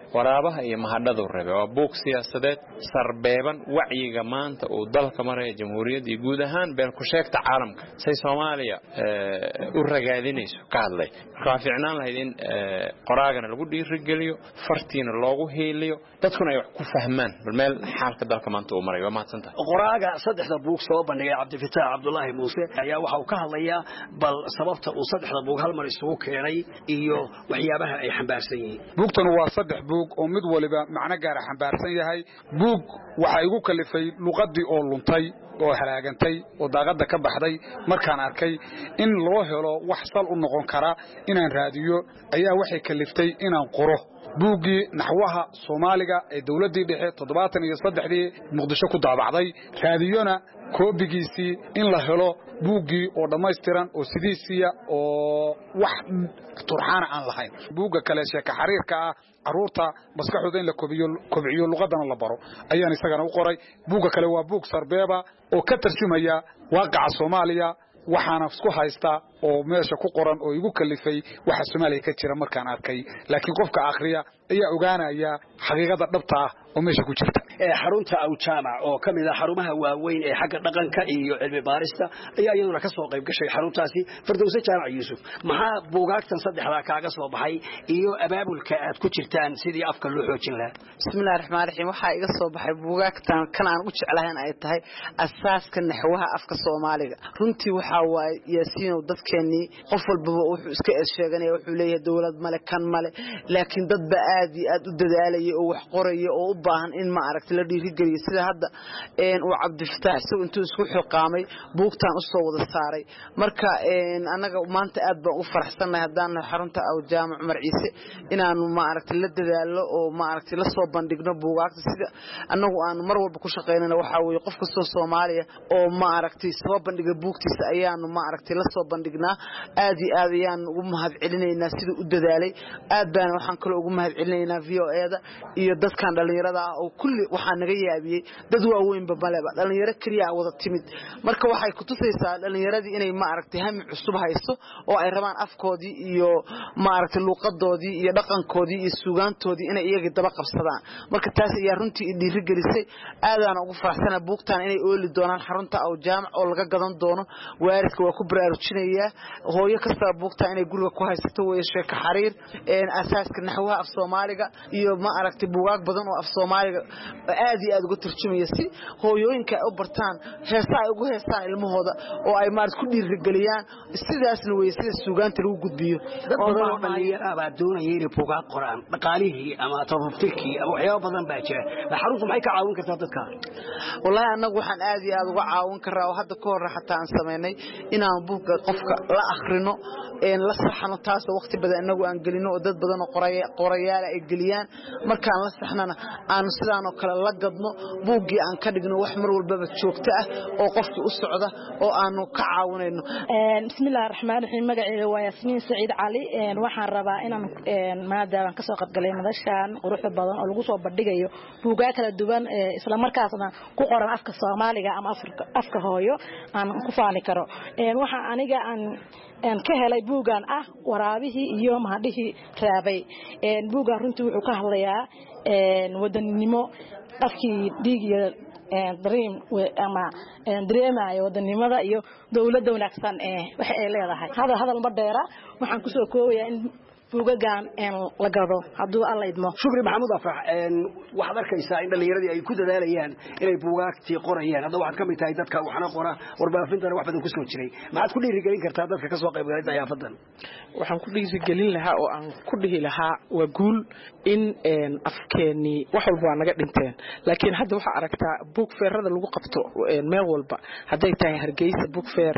waraabaha iyo mahadhadu rabe waa buug siyaasadeed sarbeeban wacyiga maanta uu dalka maraya jamhuuriyadda iyo guud ahaan been ku sheegta caalamka say Soomaaliya u ragaadinayso ka hadlay waxaa fiicnaan lahayd in qoraagana lagu dhiirigeliyo fartiina loogu heeliyo dadkuna ay wax ku fahmaan bal meel xaalka dalka maanta uu marayo ma hadsanta qoraaga saddexda buug soo bandhigay Cabdifataax Cabdullaahi Muuse ayaa waxa uu ka hadlayaa bal sababta uu saddexda buug hal mar isugu keenay iyo waxyaabaha ay xambaarsan yihiin buugtan waa saddex buug oo mid waliba macna gaar ah xambaarsan yahay buug waxa igu kalifay luqadii oo luntay oo halaagantay oo daaqada ka baxday markaan arkay in loo helo wax sal u noqon kara inaan raadiyo ayaa waxay kaliftay inaan qoro buuggii naxwaha Soomaaliga ee dawladii dhexe 73 Muqdisho ku daabacday raadiyona koobigiisii in la helo buuggii oo dhameystiran oo sidiisiya oo wax turxana aan lahayn buugga kale sheeka xariirka ah caruurta maskaxdooda in la kobciyo luqadana la baro ayaan isagana u qoray buugga kale waa buug sarbeeba oo ka tarjumaya waaqaca Soomaaliya waxaana isku haysta oo meesha ku qoran oo igu kalifay waxa Soomaaliya ka jira markaan arkay laakiin qofka akhriya ayaa ogaanaya xaqiiqada dhabta ah oo meesha ku jirta xarunta aw jaamac oo kamid ah xarumaha waaweyn ee xagga dhaqanka iyo cilmi baarista ayaa iyaduna ka soo qayb gashay xaruntaasi Firdawsi Jaamac Yuusuf maxaa buugaagtan saddexda kaaga soo baxay iyo abaabulka aad ku jirtaan sidii afka loo xoojin lahaa bismillaahir rahmaanir rahiim waxa iga soo baxay buugaagtan kan aan u jeclahay ay tahay asaaska naxwaha afka Soomaaliga runtii waxa waay yaasiin dadkeeni qof walba wuxuu iska sheeganaya wuxuu leeyahay dawlad male kan male laakiin dad ba aad u dadaalay oo wax qoray oo u baahan in ma aragti la dhiirigeliyo sida hadda uu Cabdifataax soo intuu isku xilqaamay buugtan u soo wada saaray marka anaga maanta aad baan u faraxsanahay hadaan xarunta aw jaamac Umar Ciise inaanu ma aragti la dadaalo oo ma aragti la soo bandhigno buugaagta sida anagu aan mar walba ku shaqeynayna waxa weeye qof kasta oo Soomaaliya oo ma aragti soo bandhiga buugtiisa ayaanu ma aragti la soo bandhignaa aad iyo aad ayaan ugu mahadcelinaynaa sida u dadaalay aad baan waxaan kale ugu mahadcelinaynaa VOA-da iyo dadkan dhalinyarada ah oo kulli waxa naga yaabiyay dad waaweyn babaleba dhalinyaro kaliya wada timid marka waxay ku tusaysaa dhalinyaradii inay ma aragtay hami cusub haysto oo ay rabaan afkoodii iyo ma aragtay luqadoodii iyo dhaqankoodii iyo suugaantoodii inay iyaga daba qabsadaan marka taas ayaa runtii dhiirigelisay aadana ugu faraxsana buugtan inay ooli doonaan xarunta aw jaamac oo laga gadan doono waaridka waa ku baraarujinaya hooyo kasta buugtan inay guriga ku haysato way sheeka xariir asaaska naxwaha af Soomaaliga iyo ma aragtay buugaag badan oo af Soomaaliga aad iyo aad uga tarjumaya si hooyooyinka u bartaan heesaha ay ugu heestaan ilmahooda oo ay maar ku dhiirigeliyaan sidaasna way sida suugaanta lagu gudbiyo dad badan oo dhalinyaro ah doonaya inay buugaag qoraan dhaqaalihii ama tafatirkii ama waxyaabo badan baa jira xaruntu maxay ka caawin kartaa dadka wallahi anagu waxaan aad iyo aad uga caawin karaa oo hadda ka hor xataa aan sameynay inaan buugga qofka la akhrino la saxno taas waqti badan anagu aan gelino oo dad badan oo qorayaal ay geliyaan markaan la saxnana aan sidaan oo kale la gadno buuggii aan ka dhigno wax mar walba joogto ah oo qofkii u socda oo aanu ka caawinayno bismillaahir rahmaanir rahiim magacayga waa Yaasmiin Saciid Cali waxaan rabaa inaan maadaama ka soo qadgalay madashan quruxda badan oo lagu soo bandhigayo buugaag kala duwan isla markaasna ku qoran afka Soomaaliga ama afka hooyo aan ku faani karo waxa aniga aan ka helay buugan ah waraabihii iyo mahadhihii raabay buugan runtii wuxuu ka hadlayaa wadanimo afkii dhiig iyo dream ama dareemayo wadanimada iyo dawladda wanaagsan waxa ay leedahay hadal ma dheera waxaan ku soo koobayaa in buugagan la gado haduu alla idmo shukri maxamuud afrax waxaad arkaysaa in dhalinyaradii ay ku dadaalayaan inay buugaagtii qorayaan hadda waxaad kamid tahay dadka waxna qora warbaafintana wax badan ku soo jiray maxaad ku dhiirigelin kartaa dadka ka soo qayb galay dayaafadan waxaan ku dhiirigelin lahaa oo aan ku dhihi lahaa waa guul in afkeeni wax walba waa naga dhinteen laakiin hadda waxa aragtaa book fairada lagu qabto meel walba haday tahay Hargeysa book fair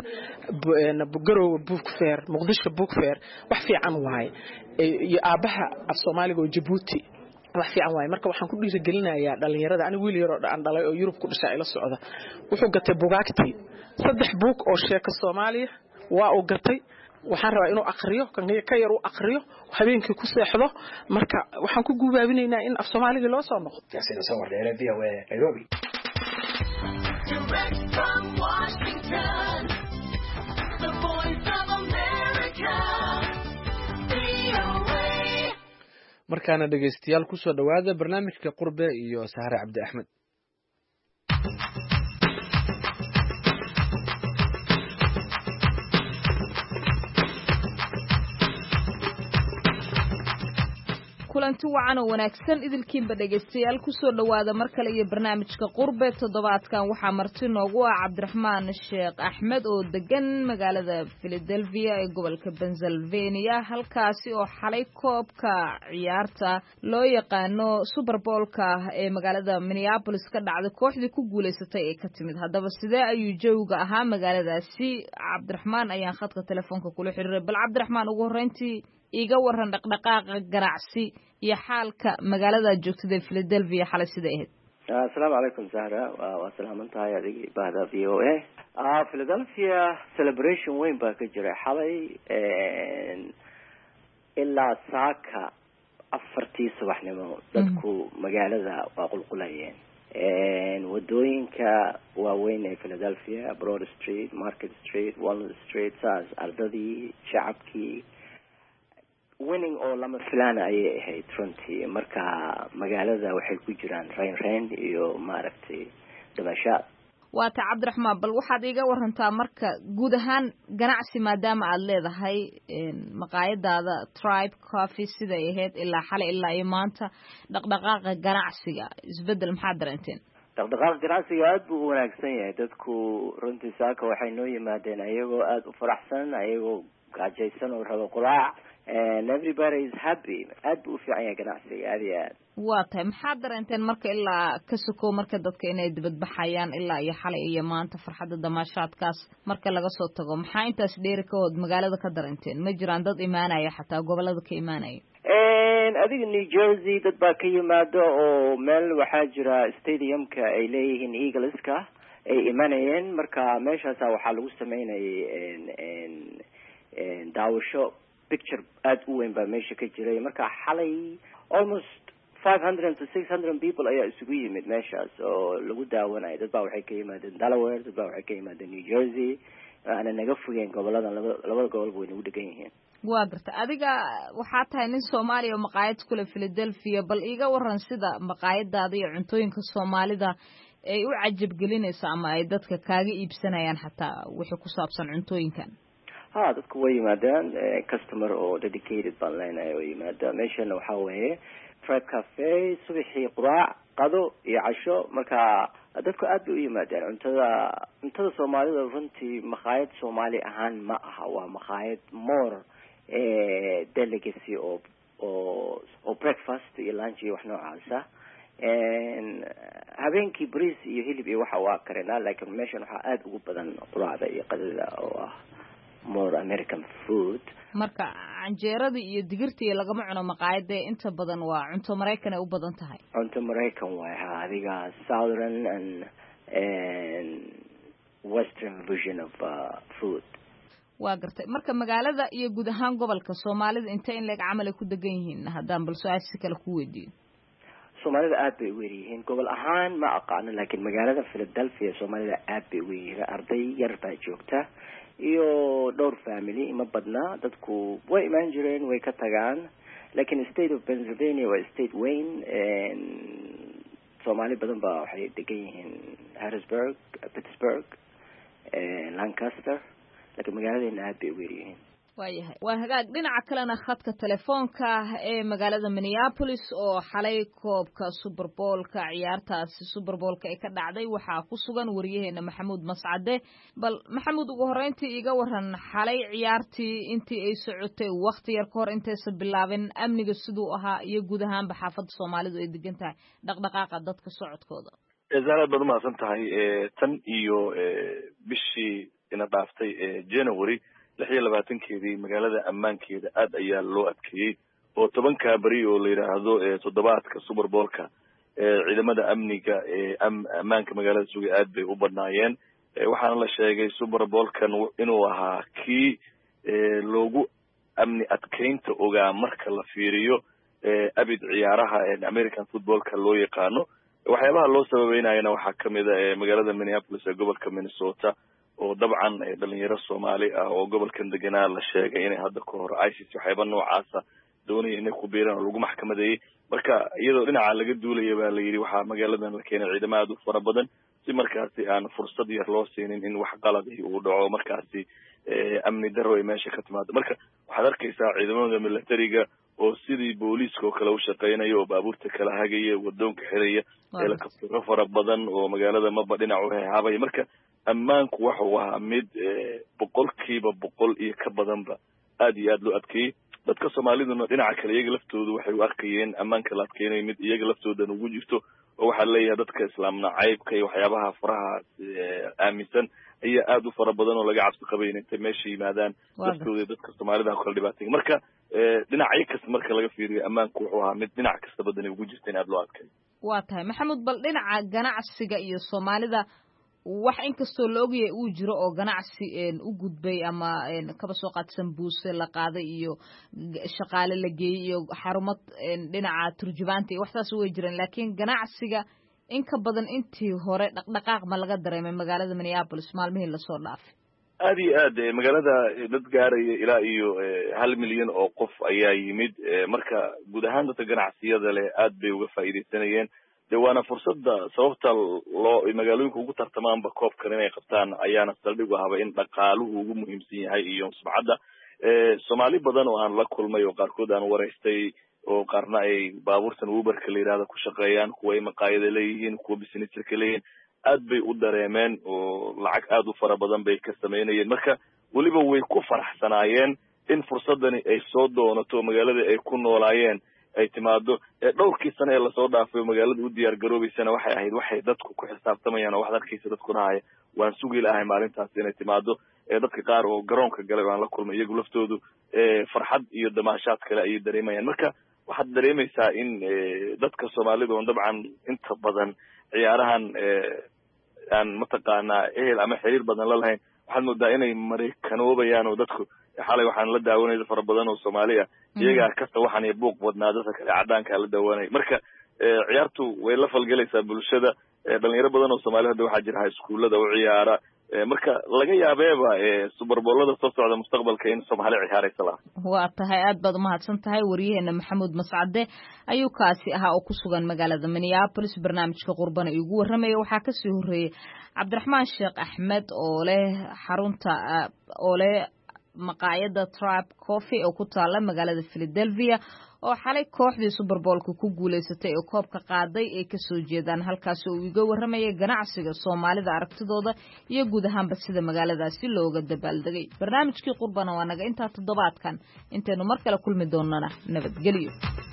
Garowe book fair Muqdisho book fair wax fiican waay iyo aabaha af Soomaaliga oo Djibouti wax fiican waay marka waxaan ku dhiirigelinayaa dhalinyarada aniga wiil yar oo aan dhalay oo Yurub ku dhashay ila socda wuxuu gatay buugaagtii 3 buug oo sheeka Soomaaliya waa uu gatay waxaan rabaa inuu aqriyo kan ka yar uu aqriyo habeenkii ku seexdo marka waxaan ku guubaabinaynaa in af Soomaaliga loo soo noqdo yaasina soo wardeeray VOA Nairobi markaana dhegaystayaal kusoo dhowaada barnaamijka qurbe iyo sahre cabdi axmed. kulanti wacan oo wanaagsan idilkiinba dhegaystayaal kusoo dhowaada mar kale iyo barnaamijka qurbe. toddobaadkan waxaa marti noogu ah cabdiraxmaan sheekh axmed oo degan magaalada philadelphia ee gobolka pennsylvania, halkaasi oo xalay koobka ciyaarta loo yaqaano super bowlka ee magaalada minneapolis ka dhacday kooxdii ku guulaysatay ee ka timid. haddaba sidee ayuu jawiga ahaa magaaladaasi? cabdiraxmaan ayaan khadka telefoonka kula xiriiray. bal cabdiraxmaan, ugu horreyntii iga waran dhaqdhaqaaqa ganacsi iyo xaalka magaalada joogtada ee Philadelphia xalay sida ahayd. Assalaamu calaykum Zahra, waa salaaman tahay adiga bahda VOA. Philadelphia celebration weyn baa ka jira xalay ilaa saaka 4 subaxnimo dadku magaalada waa qulqulayeen. wadooyinka waaweyn ee Philadelphia, Broad Street, Market Street, Walnut Street, saas ardadii, shacabkii winning oo lama filaan ayay ahayd runtii. marka magaalada waxay ku jiraan rayn iyo maaragtay dabashaad. waata cabdiraxmaan, bal waxaad iga warantaa marka guud ahaan ganacsi maadaama aad leedahay maqaayadaada Tribe Coffee siday ahayd ilaa xalay ilaa iyo maanta, dhaqdhaqaaqa ganacsiga isbedel maxaad dareenteen? dhaqdhaqaaqa ganacsiga aad buu u wanaagsan yahay. dadku runtii saaka waxay noo yimaadeen ayagoo aad u faraxsan, ayagoo gaajaysan oo rabo quraac. and everybody is happy. aad buu u fiican yahay ganacsiga aad iyo aad. waa tahay, maxaad dareenteen marka ilaa ka sokow marka dadka inay dibadbaxayaan ilaa iyo xalay iyo maanta farxadda damaashaadkaas marka laga soo tago, maxaa intaas dheeri ka hood magaalada ka dareenteen? ma jiraan dad imaanaya xataa gobolada ka imaanaya? adiga New Jersey dad baa ka yimaado oo meel waxaa jira stadiumka ay leeyihiin Eagleska ay imanayeen. marka meeshaas waxaa lagu sameynayay daawasho picture aad u weyn baa meesha ka jiray. marka xalay almost 500 to 600 people ayaa isugu yimid meeshaas oo lagu daawanayo. dad baa waxay ka yimaadeen Delaware, dad baa waxay ka yimaadeen New Jersey, ana naga fogeen goboladan labada gobol way nagu degan yihiin. waa garta, adiga waxaa tahay nin Soomaali oo maqaayad kule Philadelphia, bal iga waran sida maqaayadaada iyo cuntooyinka Soomaalida ay u cajab gelinaysa ama ay dadka kaaga iibsanayaan xataa wixii ku saabsan cuntooyinkan. dadku way yimaadaan, customer oo dedicated baan leenahay oo yimaada. meeshana waxaa weeye Tribe Cafe, subaxii quraac, qado iyo casho. marka dadku aad bay u yimaadaan. cuntada Soomaalida runtii maqaayad Soomaali ahaan ma aha, waa maqaayad more delicacy oo breakfast iyo lunch iyo wax noocaasa. habeenkii bariis iyo hilib iyo waxa waa karinaa, laakiin meeshan waxaa aad ugu badan quraacda iyo qadada oo ah more American food. marka canjeerada iyo digirta iyo lagama cuno maqaayada, inta badan waa cunto Mareykan ay u badan tahay. cunto Mareykan waay adiga southern and western version of food. waa gartay, marka magaalada iyo guud ahaan gobolka Soomaalida inta in leeg camal ay ku degan yihiin haddaan bal su'aasha kale ku weydiin. Soomaalida aad bay u weeryihiin. gobol ahaan ma aqaano, laakiin magaalada Philadelphia Soomaalida aad bay u weeryihiin. arday yar baa joogta iyo dhowr family, ma badna. dadku way imaan jireen, way ka tagaan, laakiin state of Pennsylvania waa state weyn. Soomaali badan baa waxay degan yihiin Harrisburg, Pittsburgh, Lancaster, laakiin magaaladeena aad bay u weeryihiin. waayahay, waa hagaag. dhinaca kalena khadka telefoonka ee magaalada Minneapolis oo xalay koobka Super Bowl-ka ciyaartaasi Super Bowl-ka ay ka dhacday waxaa ku sugan wariyaheena Maxamuud Mascade. bal Maxamuud, ugu horreyntii iga waran xalay ciyaartii intii ay socotay waqti yar ka hor intaysan bilaabin, amniga siduu ahaa iyo guud ahaanba xaafadda Soomaalidu ay degan tahay, dhaqdhaqaaqa dadka socodkooda. zaarad baad umahadsan tahay. tan iyo bishii ina dhaaftay January 26 magaalada ammaankeeda aad ayaa loo adkeeyey oo 10 bari oo la yiraahdo toddobaadka Super Bowl-ka ciidamada amniga ammaanka magaalada sugay aad bay u badnaayeen. waxaana la sheegay Super Bowl-kan inuu ahaa kii loogu amni adkeynta ogaa marka la fiiriyo abid ciyaaraha American football-ka loo yaqaano. waxyaabaha loo sababeynayana waxaa kamid ah magaalada Minneapolis ee gobolka Minnesota oo dabcan dhalinyaro Soomaali ah oo gobolkan deganaa la sheegay inay hadda ka hor ISIS waxyaaba noocaasa doonaya inay ku biiraan oo lagu maxkamadeeyey marka iyadoo dhinaca laga duulaya baa la yidhi waxaa magaaladan la keenay ciidamo aad u fara badan si markaasi aan fursad yar loo siinin in wax qaladi uu dhaco markaasi amni daro ay meesha ka timaado marka waxaad arkaysaa ciidamada militariga oo sidii booliiska oo kale u shaqeynaya oo baabuurta kala hagaya wadoonka xiraya helicoptero fara badan oo magaalada maba dhinac u hehaabaya marka ammaanku waxa uu ahaa mid 100% iyo ka badanba aad iyo aad loo adkeeyey dadka Soomaaliduna dhinaca kale iyaga laftoodu waxay u arkayeen ammaanka la adkeeyay mid iyaga laftoodan ugu jirto oo waxa leeyahay dadka islaamna caybka iyo waxyaabaha faraha aaminsan ayaa aad u fara badan oo laga cabsi qabay inay meesha yimaadaan laftooda dadka Soomaalida kala dhibaatay marka dhinacyo kasta marka laga fiiriyo ammaanku wuxuu ahaa mid dhinac kasta badan ugu jirta in aad loo adkeeyo waa tahay maxamed bal dhinaca ganacsiga iyo Soomaalida wax inkastoo la ogyahay uu jiro oo ganacsi u gudbay ama kaba soo qaadsan buuse la qaaday iyo shaqaale la geeyay iyo xarumad dhinaca turjubaanta iyo waxtaas way jireen laakiin ganacsiga in ka badan intii hore dhaqdhaqaaq ma laga dareemay magaalada Minneapolis maalmihii la soo dhaafay aad iyo aad magaalada dad gaaraya ilaa iyo 1 milyan oo qof ayaa yimid marka guud ahaan dadka ganacsiyada leh aad bay uga faa'iideysanayeen deewana fursadda sababta loo magaalooyinka ugu tartamaanba koobkan inay qabtaan ayaana saldhig u ahaa in dhaqaaluhu ugu muhiimsan yahay iyo sumcadda Soomaali badan oo aan la kulmay oo qaarkood aan wareystay oo qaarna ay baabuurtan Uber-ka la yiraahdo ku shaqeeyaan kuwa ay maqaayada leeyihiin kuwa business-ka leeyihiin aad bay u dareemeen oo lacag aad u fara badan bay ka sameynayeen marka waliba way ku faraxsanaayeen in fursadani ay soo doonato magaalada ay ku noolaayeen ay timaado dhowrkii sano ee la soo dhaafay magaalada u diyaar garoobaysana waxay ahayd waxay dadku ku xisaabtamayaan oo wax arkaysa dadku raaya waan sugi lahayn maalintaas inay timaado dadka qaar oo garoonka galay aan la kulmay iyagu laftoodu farxad iyo damaashaad kale ay dareemayaan marka waxaad dareemaysaa in dadka Soomaalida oo dabcan inta badan ciyaarahan aan mataqaanaa ehel ama xiriir badan la lahayn waxaad moodaa inay Mareykanoobayaan oo dadku xalay waxaan la daawanay fara badan oo Soomaali ah iyaga kasta waxaan ay buuq wadnaa dadka kale cadaanka la daawanay marka ciyaartu way la falgalaysaa bulshada dhalinyaro badan oo Soomaali hadda waxa jira iskuulada oo ciyaara marka laga yaabeeba Super Bowl-da soo socda mustaqbalka in Soomaali ciyaaraysa la waa tahay aad baad mahadsan tahay wariyaheena Maxamuud Mascade ayuu kaasi ahaa oo ku sugan magaalada Minneapolis barnaamijka qurbana igu waramay waxa ka soo horeeyay Cabdiraxmaan Sheekh Axmed oo leh xarunta oo leh maqaayada Tribe Coffee oo ku taala magaalada Philadelphia oo xalay kooxdii Super Bowl-ka ku guuleysatay oo koobka qaaday ay ka soo jeedaan halkaas oo iga waramayay ganacsiga Soomaalida aragtidooda iyo guud ahaanba sida magaaladaasi looga dabaaldegay barnaamijkii qurbana waa naga inta toddobaadkan inteenu mar kale kulmi doonana nabadgelyo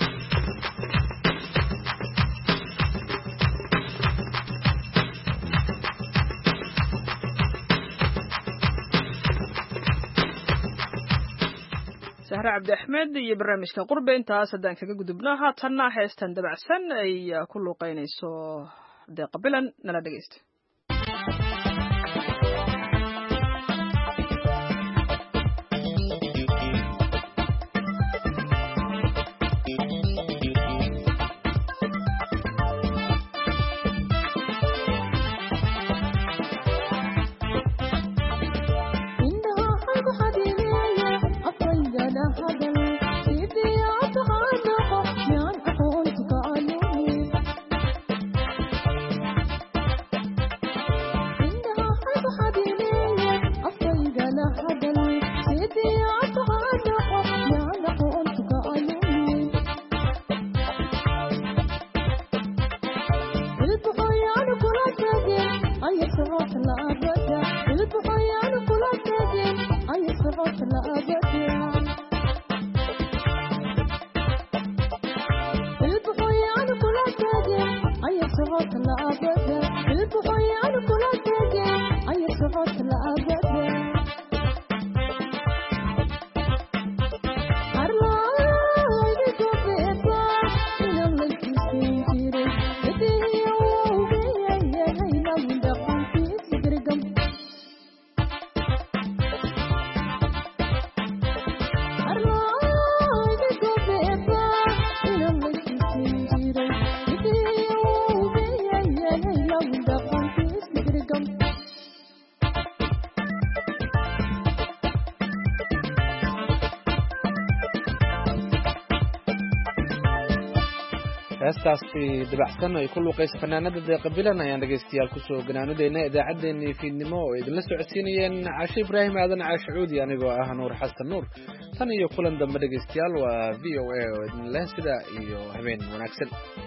Sahra Abdi Ahmed iyo barnaamijka qurbe intaas hadaan kaga gudubnaa haatanna heestan dabacsan ay ku luuqeynayso deeqa bilan nala dhageysta heestaasi dabacsan ay ku luuqaysa fanaanada deeqa bilan ayaan dhegaystayaal kusoo ganaanadeyna idaacaddeenii fiidnimo oo idinla socodsiinayeen caashe ibraahim aadan caashe cuudi anigoo ah nuur xasan nuur tan iyo kulan dambe dhegaystayaal waa v o a oo idin leh sida iyo habeen wanaagsan